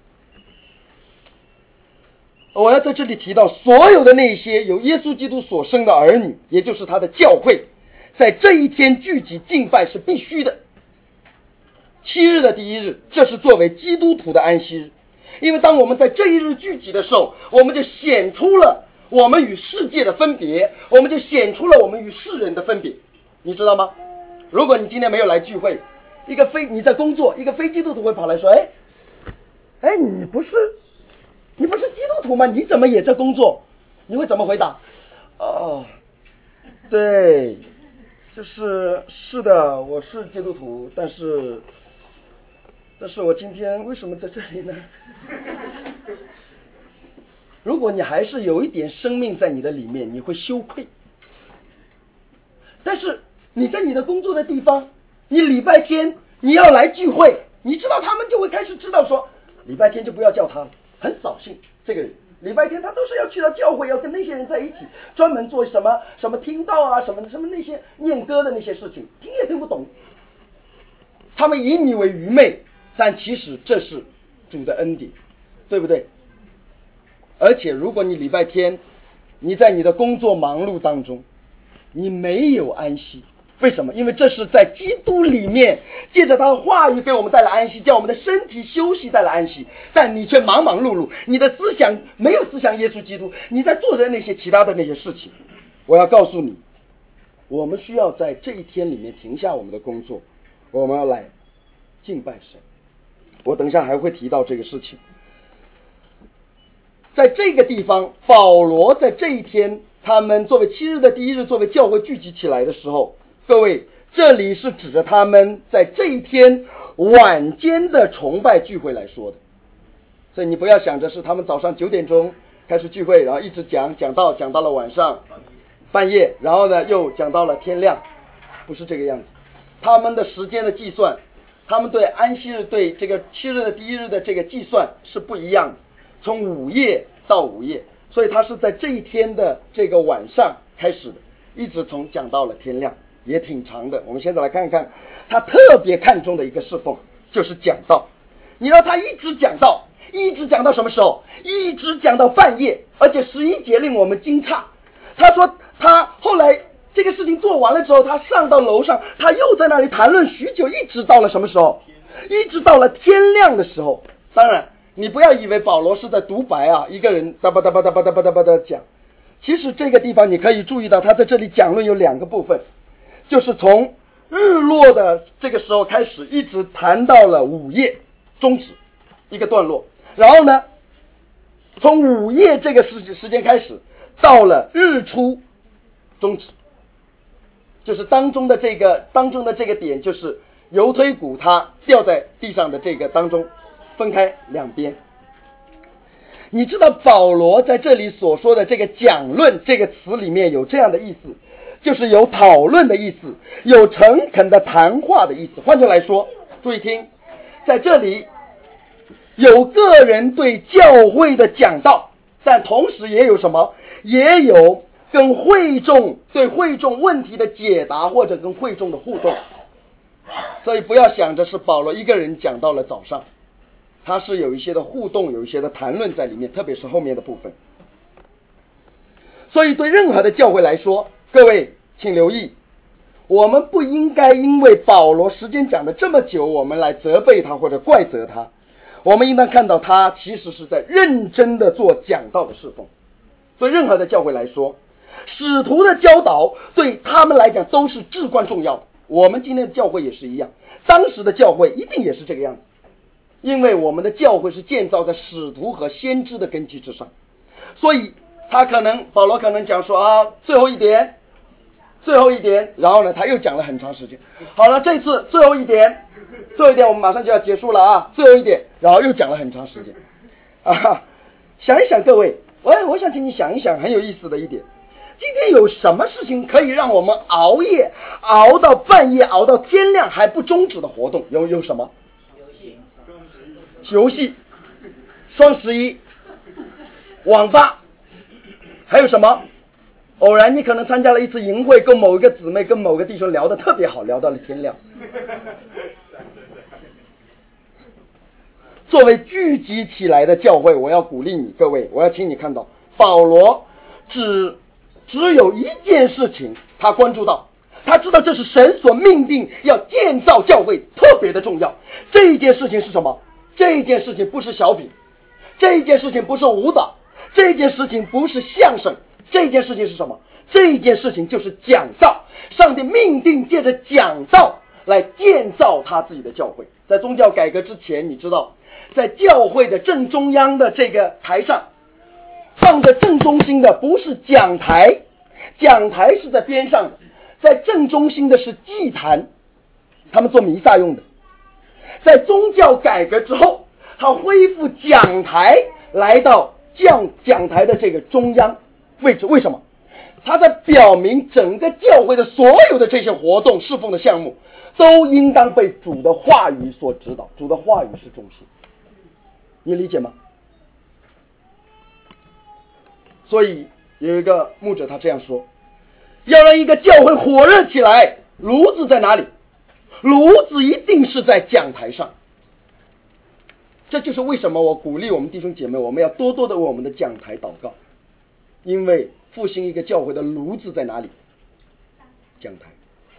我要在这里提到所有的那些由耶稣基督所生的儿女，也就是他的教会，在这一天聚集敬拜是必须的。7日的第1日，这是作为基督徒的安息日。 因为当我们在这一日聚集的时候，我们就显出了我们与世界的分别，我们就显出了我们与世人的分别，你知道吗？如果你今天没有来聚会，你在工作，一个非基督徒会跑来说，哎，你不是基督徒吗？你怎么也在工作？你会怎么回答？对，是的，我是基督徒，但是我今天为什么在这里呢？如果你还是有一点生命在你的里面，你会羞愧。但是你在你的工作的地方，你礼拜天你要来聚会，你知道他们就会开始知道说，礼拜天就不要叫他了，很扫兴。这个人礼拜天他都是要去到教会，要跟那些人在一起，专门做什么听道啊，什么那些念歌的那些事情，听也听不懂。他们以你为愚昧，但其实这是主的恩典，对不对？而且如果你礼拜天你在你的工作忙碌当中，你没有安息，为什么？因为这是在基督里面，借着他的话语给我们带来安息，叫我们的身体休息带来安息，但你却忙忙碌碌，你的思想没有思想耶稣基督，你在做着那些其他的那些事情。我要告诉你，我们需要在这一天里面停下我们的工作，我们要来敬拜神。我等一下还会提到这个事情。在这个地方，保罗在这一天，他们作为7日的第一日，作为教会聚集起来的时候，各位，这里是指着他们在这一天晚间的崇拜聚会来说的。所以你不要想着是他们早上9点钟开始聚会，然后一直讲到了晚上半夜，然后呢又讲到了天亮，不是这个样子。他们的时间的计算，他们对安息日，对这个7日的第一日的这个计算是不一样的，从午夜到午夜，所以他是在这一天的这个晚上开始的，一直从讲到了天亮，也挺长的。我们现在来看一看他特别看重的一个侍奉，就是讲道。你知道他一直讲道什么时候？一直讲到半夜，而且11节令我们惊诧。他说他后来这个事情做完了之后，他上到楼上，他又在那里谈论许久，一直到了什么时候？一直到了天亮的时候。当然你不要以为保罗是在独白啊，一个人哒吧哒吧哒吧哒吧哒吧的讲。其实这个地方你可以注意到，他在这里讲论有2个部分，就是从日落的这个时候开始，一直谈到了午夜，终止一个段落。然后呢，从午夜这个时间开始，到了日出，终止，就是当中的这个点，就是犹推骨它掉在地上的这个当中，分开两边。你知道保罗在这里所说的这个讲论这个词里面有这样的意思，就是有讨论的意思，有诚恳的谈话的意思。换句来说，注意听，在这里有个人对教会的讲道，但同时也有什么？也有跟对会众问题的解答，或者跟会众的互动。所以不要想着是保罗一个人讲到了早上，他是有一些的互动，有一些的谈论在里面，特别是后面的部分。所以对任何的教会来说，各位请留意，我们不应该因为保罗时间讲的这么久，我们来责备他或者怪责他。我们应当看到他其实是在认真的做讲道的侍奉。对任何的教会来说，使徒的教导对他们来讲都是至关重要的。我们今天的教会也是一样，当时的教会一定也是这个样子，因为我们的教会是建造在使徒和先知的根基之上。所以保罗可能讲说啊，最后一点，然后呢他又讲了很长时间。好了，这次最后一点我们马上就要结束了啊，最后一点，然后又讲了很长时间啊。想一想各位，我想请你想一想很有意思的一点，今天有什么事情可以让我们熬夜熬到半夜，熬到天亮还不终止的活动？有什么？游戏、双11、网吧，还有什么？偶然你可能参加了一次营会，跟某一个姊妹跟某个弟兄聊得特别好，聊到了天亮。作为聚集起来的教会，我要鼓励你各位，我要请你看到保罗只有一件事情他关注到，他知道这是神所命定要建造教会，特别的重要。这一件事情是什么？这一件事情不是小饼， 这件事情不是舞蹈，这件事情不是相声，这件事情是什么？这件事情就是讲道。上帝命定借着讲道来建造他自己的教会。在宗教改革之前，你知道在教会的正中央的这个台上放着正中心的不是讲台，讲台是在边上的，在正中心的是祭坛，他们做弥撒用的。在宗教改革之后，他恢复讲台，来到讲台的这个中央位置。为什么？他在表明整个教会的所有的这些活动侍奉的项目都应当被主的话语所指导，主的话语是中心。你理解吗？所以有一个牧者他这样说，要让一个教会火热起来，炉子在哪里？炉子一定是在讲台上。这就是为什么我鼓励我们弟兄姐妹，我们要多多的为我们的讲台祷告，因为复兴一个教会的炉子在哪里？讲台。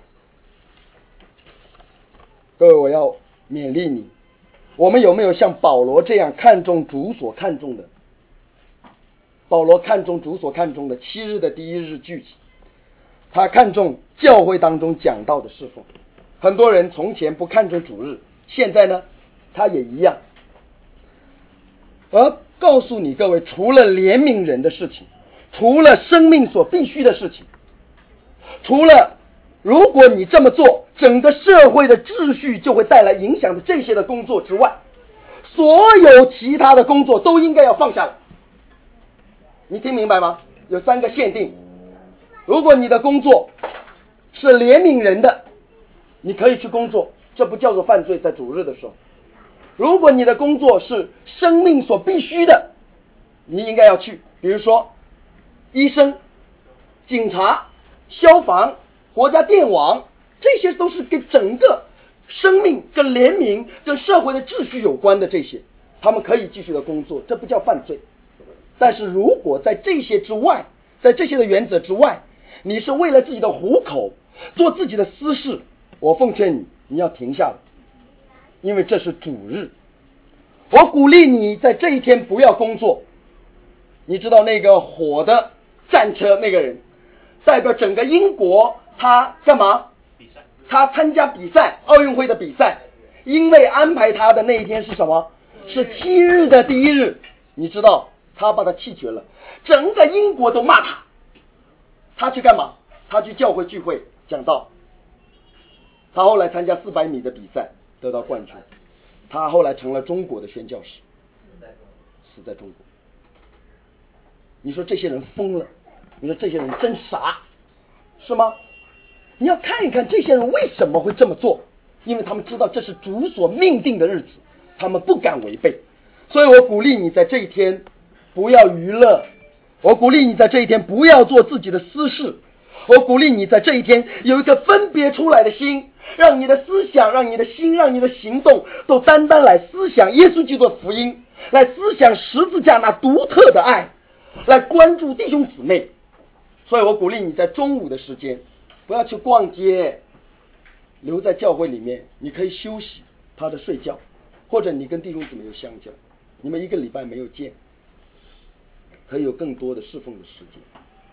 各位，我要勉励你，我们有没有像保罗这样看重主所看重的？保罗看重主所看重的7日的第一日聚集，他看重教会当中讲道的侍奉。很多人从前不看重主日，现在呢他也一样。我要告诉你各位，除了怜悯人的事情，除了生命所必须的事情，除了如果你这么做整个社会的秩序就会带来影响的这些的工作之外，所有其他的工作都应该要放下来。你听明白吗？有3个限定。如果你的工作是怜悯人的，你可以去工作，这不叫做犯罪，在主日的时候。如果你的工作是生命所必须的，你应该要去，比如说医生、警察、消防、国家电网，这些都是跟整个生命跟怜悯跟社会的秩序有关的，这些他们可以继续的工作，这不叫犯罪。但是如果在这些之外，在这些的原则之外，你是为了自己的糊口做自己的私事，我奉劝你，你要停下来，因为这是主日。我鼓励你在这一天不要工作。你知道那个火的战车那个人代表整个英国，他干嘛？他参加比赛，奥运会的比赛，因为安排他的那一天是什么？是7日的第一日。你知道他把他弃绝了，整个英国都骂他。他去干嘛？他去教会聚会讲道。他后来参加400米的比赛得到冠军，他后来成了中国的宣教士，死在中国。你说这些人疯了，你说这些人真傻，是吗？你要看一看这些人为什么会这么做，因为他们知道这是主所命定的日子，他们不敢违背。所以我鼓励你在这一天不要娱乐，我鼓励你在这一天不要做自己的私事，我鼓励你在这一天有一颗分别出来的心，让你的思想，让你的心，让你的行动都单单来思想耶稣基督的福音，来思想十字架那独特的爱，来关注弟兄姊妹。所以我鼓励你在中午的时间不要去逛街，留在教会里面，你可以休息，他的睡觉，或者你跟弟兄姊妹有相交，你们1个礼拜没有见，可以有更多的侍奉的时间。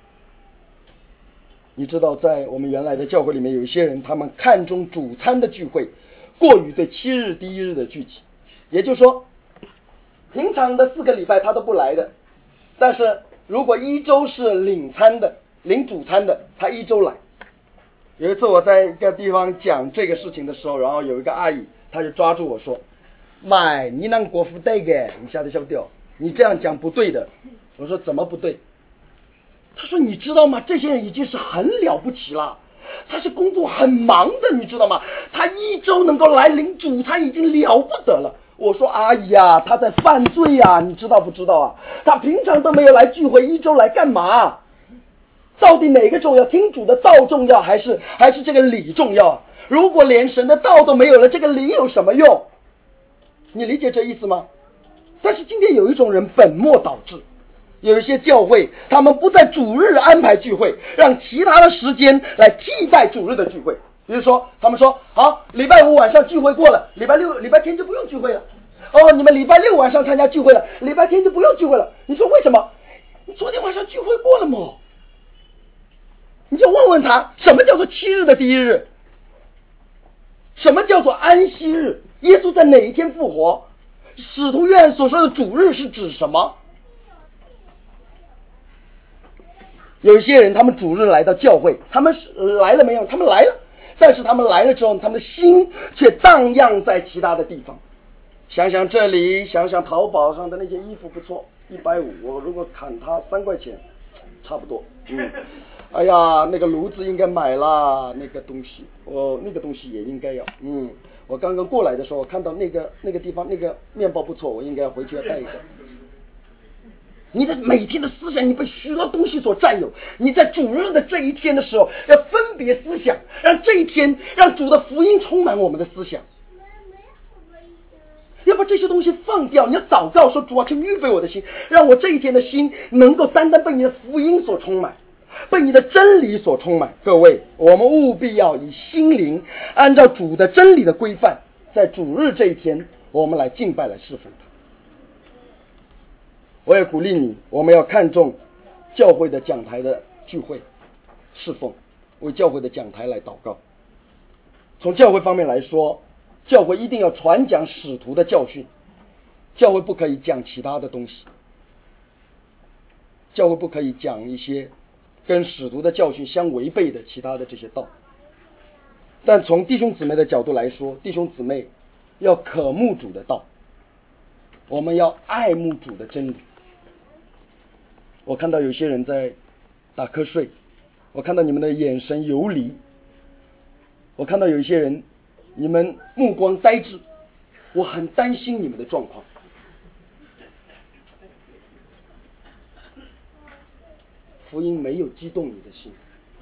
你知道在我们原来的教会里面，有一些人他们看重主餐的聚会过于对7日第一日的聚集，也就是说平常的4个礼拜他都不来的，但是如果1周是领餐的，领主餐的，他1周来。有一次我在一个地方讲这个事情的时候，然后有一个阿姨她就抓住我说，妈，你让国父带个，你吓得笑不掉，你这样讲不对的。我说怎么不对？他说你知道吗，这些人已经是很了不起了，他是工作很忙的，你知道吗？他1周能够来领主餐已经了不得了。我说阿姨呀，他在犯罪啊，你知道不知道啊？他平常都没有来聚会，1周来干嘛？到底哪个重要？听主的道重要，还是这个礼重要？如果连神的道都没有了，这个礼有什么用？你理解这意思吗？但是今天有一种人本末倒置，有一些教会他们不在主日安排聚会，让其他的时间来替代主日的聚会。比如说他们说好，礼拜5晚上聚会过了，礼拜6礼拜天就不用聚会了。 哦，你们礼拜六晚上参加聚会了，礼拜天就不用聚会了。你说为什么？你昨天晚上聚会过了吗？你就问问他，什么叫做7日的第一日？什么叫做安息日？耶稣在哪一天复活？使徒约翰所说的主日是指什么？有一些人他们主日来到教会，他们来了没有？他们来了，但是他们来了之后，他们的心却荡漾在其他的地方。想想这里，想想淘宝上的那件衣服不错，150，我如果砍它3块钱差不多。哎呀，那个炉子应该买了，那个东西那个东西也应该要。我刚刚过来的时候看到那个地方那个面包不错，我应该回去要带一个。你的每天的思想，你被许多东西所占有。你在主日的这一天的时候，要分别思想，让这一天让主的福音充满我们的思想。要把这些东西放掉，你要祷告说，主啊，请预备我的心，让我这一天的心能够单单被你的福音所充满，被你的真理所充满。各位，我们务必要以心灵按照主的真理的规范，在主日这一天我们来敬拜，来侍奉他。我也鼓励你，我们要看重教会的讲台的聚会侍奉，为教会的讲台来祷告。从教会方面来说，教会一定要传讲使徒的教训，教会不可以讲其他的东西，教会不可以讲一些跟使徒的教训相违背的其他的这些道。但从弟兄姊妹的角度来说，弟兄姊妹要渴慕主的道，我们要爱慕主的真理。我看到有些人在打瞌睡，我看到你们的眼神游离，我看到有一些人你们目光呆滞，我很担心你们的状况。福音没有激动你的心，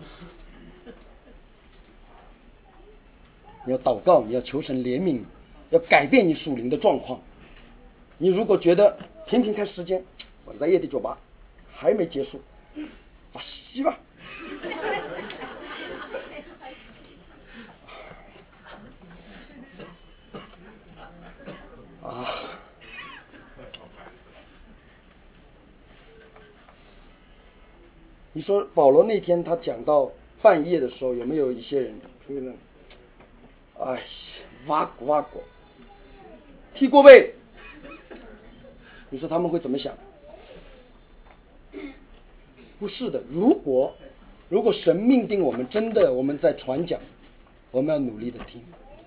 你要祷告，你要求神怜悯，要改变你属灵的状况。你如果觉得频频看时间，我在夜的酒吧还没结束，把洗吧。你说保罗那天他讲到半夜的时候，有没有一些人觉得挖过踢过背？你说他们会怎么想？不是的，如果神命定我们真的我们在传讲，我们要努力的听。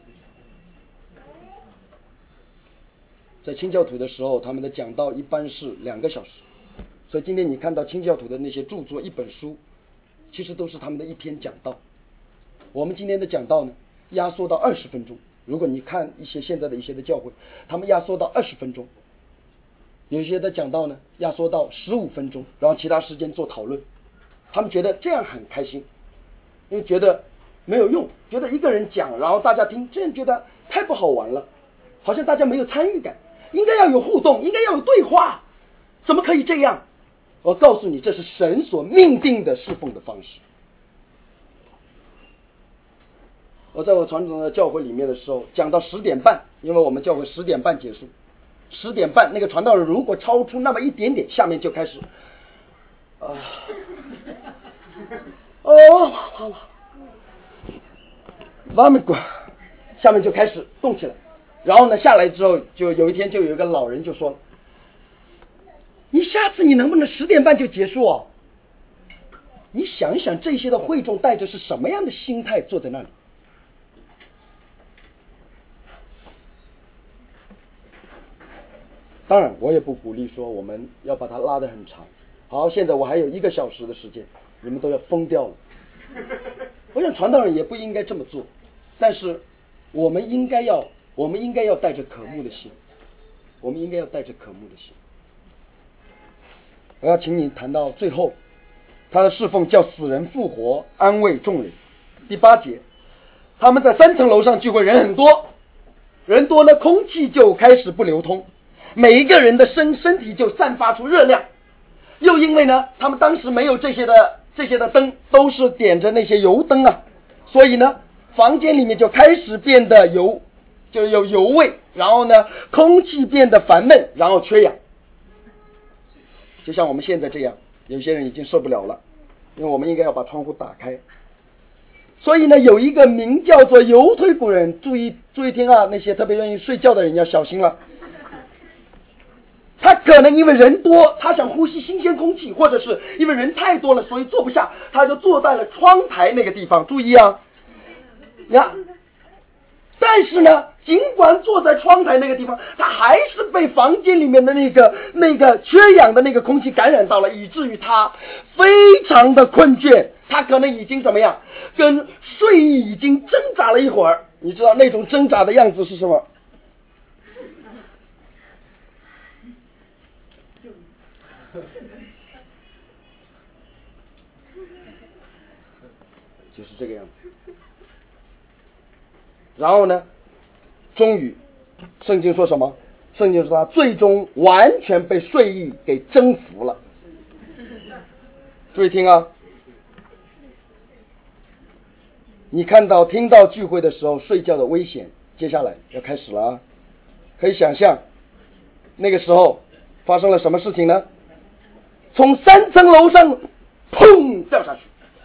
在清教徒的时候，他们的讲道一般是2个小时，所以今天你看到清教徒的那些著作一本书，其实都是他们的一篇讲道。我们今天的讲道呢，压缩到20分钟。如果你看现在的一些的教会，他们压缩到20分钟，有些的讲道呢压缩到15分钟，然后其他时间做讨论。他们觉得这样很开心，因为觉得没有用，觉得一个人讲然后大家听，这样觉得太不好玩了，好像大家没有参与感，应该要有互动，应该要有对话，怎么可以这样？我告诉你，这是神所命定的侍奉的方式。我在我传统的教会里面的时候，讲到10点半，因为我们教会10点半结束，10点半那个传道人如果超出那么一点点，下面就开始下面就开始动起来。然后呢，下来之后就有一天就有一个老人就说了，你下次你能不能10点半就结束啊？你想一想，这些的会众带着是什么样的心态坐在那里？当然我也不鼓励说我们要把它拉得很长。好，现在我还有1个小时的时间，你们都要疯掉了。我想传道人也不应该这么做，但是我们应该要带着渴慕的心，我们应该要带着渴慕的心。我要请你谈到最后，他的侍奉叫死人复活，安慰众人。第8节，他们在3层楼上聚会，人很多，人多呢，空气就开始不流通，每一个人的身体就散发出热量。又因为呢，他们当时没有这些的灯，都是点着那些油灯啊，所以呢，房间里面就开始变得有就是有油味，然后呢，空气变得烦闷，然后缺氧。就像我们现在这样，有些人已经受不了了，因为我们应该要把窗户打开。所以呢，有一个名叫做油推古人，注意听啊，那些特别愿意睡觉的人要小心了。他可能因为人多，他想呼吸新鲜空气，或者是因为人太多了，所以坐不下，他就坐在了窗台那个地方。注意啊，但是呢，尽管坐在窗台那个地方，他还是被房间里面的那个缺氧的那个空气感染到了，以至于他非常的困倦，他可能已经怎么样，跟睡意已经挣扎了一会儿。你知道那种挣扎的样子是什么？就是这个样子。然后呢，终于圣经说什么？圣经说他最终完全被睡意给征服了。注意听啊，你听到聚会的时候睡觉的危险，接下来要开始了啊！可以想象那个时候发生了什么事情呢？从3层楼上砰掉下去。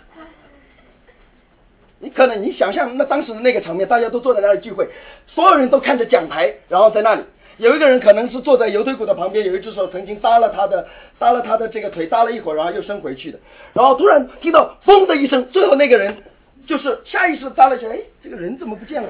你想象那当时的那个场面，大家都坐在那里聚会，所有人都看着讲台，然后在那里有一个人可能是坐在油推骨的旁边，有一只手曾经搭了他的这个腿，搭了一会儿，然后又伸回去的，然后突然听到嘣的一声，最后那个人就是下意识搭了一下，哎，这个人怎么不见了？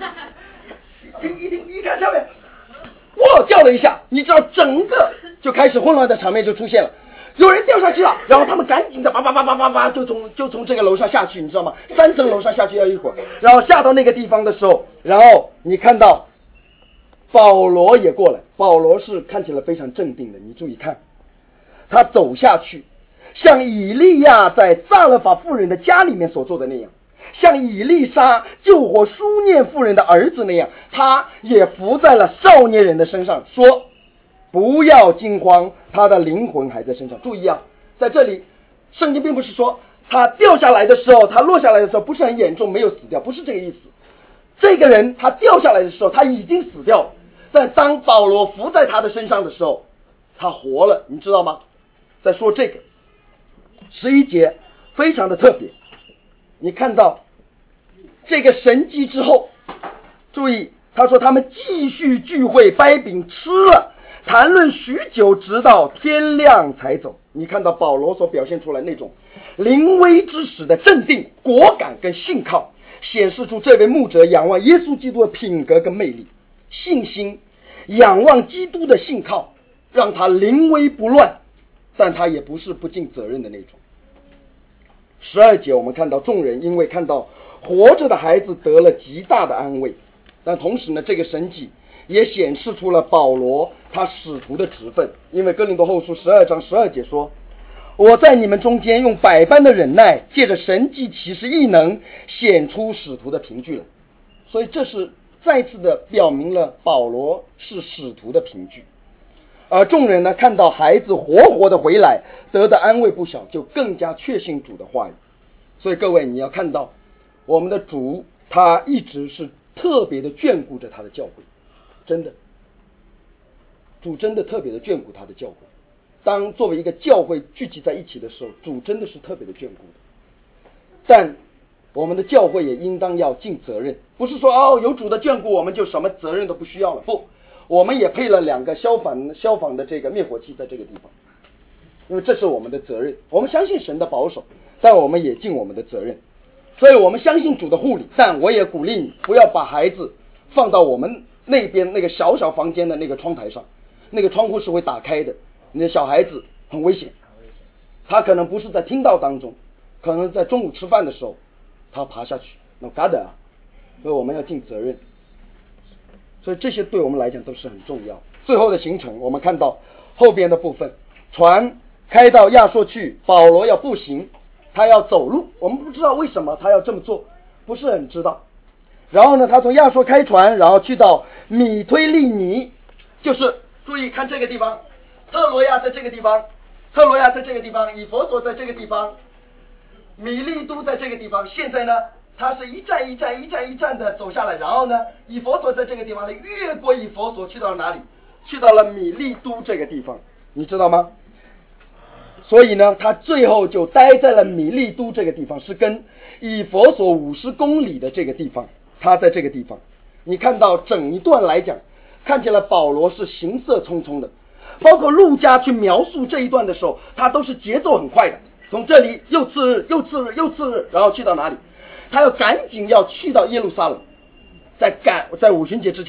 一看下面，哇，叫了一下，你知道整个就开始混乱的场面就出现了。有人掉下去了，然后他们赶紧的叭就从这个楼上下去，你知道吗？3层楼上下去要一会儿，然后下到那个地方的时候，然后你看到保罗也过来。保罗是看起来非常镇定的，你注意看，他走下去，像以利亚在撒勒法妇人的家里面所做的那样，像以利沙救活书念妇人的儿子那样，他也伏在了少年人的身上，说不要惊慌，他的灵魂还在身上。注意啊，在这里圣经并不是说他掉下来的时候，他落下来的时候不是很严重，没有死掉，不是这个意思。这个人他掉下来的时候他已经死掉了，但当保罗伏在他的身上的时候，他活了，你知道吗？在说这个11节非常的特别，你看到这个神迹之后，注意他说他们继续聚会，掰饼吃了，谈论许久，直到天亮才走。你看到保罗所表现出来那种临危之时的镇定、果敢跟信靠，显示出这位牧者仰望耶稣基督的品格跟魅力。信心仰望基督的信靠让他临危不乱，但他也不是不尽责任的那种。12节我们看到众人因为看到活着的孩子得了极大的安慰，但同时呢，这个神迹也显示出了保罗他使徒的职分。因为哥林多后书12章12节说，我在你们中间用百般的忍耐，借着神迹奇事异能显出使徒的凭据了。所以这是再次的表明了保罗是使徒的凭据。而众人呢，看到孩子活活的回来，得的安慰不小，就更加确信主的话语。所以各位，你要看到我们的主他一直是特别的眷顾着他的教会，真的，主真的特别的眷顾他的教会。当作为一个教会聚集在一起的时候，主真的是特别的眷顾的。但我们的教会也应当要尽责任，不是说有主的眷顾我们就什么责任都不需要了，不，我们也配了2个消防的这个灭火器在这个地方，因为这是我们的责任。我们相信神的保守，但我们也尽我们的责任。所以我们相信主的护理，但我也鼓励你不要把孩子放到我们那边那个小小房间的那个窗台上，那个窗户是会打开的，你的小孩子很危险，他可能不是在听道当中，可能在中午吃饭的时候他爬下去，那嘎的啊，所以我们要尽责任。所以这些对我们来讲都是很重要。最后的行程我们看到后边的部分，船开到亚述去，保罗要步行，他要走路，我们不知道为什么他要这么做，不是很知道。然后呢，他从亚述开船，然后去到米推利尼，就是注意看这个地方，特罗亚在这个地方，以弗所在这个地方，米利都在这个地方。现在呢， 他是一站一站的走下来，然后呢，以弗所在这个地方呢，越过以弗所去到哪里？去到了米利都这个地方，你知道吗？所以呢，他最后就待在了米利都这个地方，是跟以弗所50公里的这个地方，他在这个地方。你看到整一段来讲，看起来保罗是行色匆匆的，包括路加去描述这一段的时候，他都是节奏很快的，从这里又次日，然后去到哪里？他要赶紧要去到耶路撒冷，在五旬节之前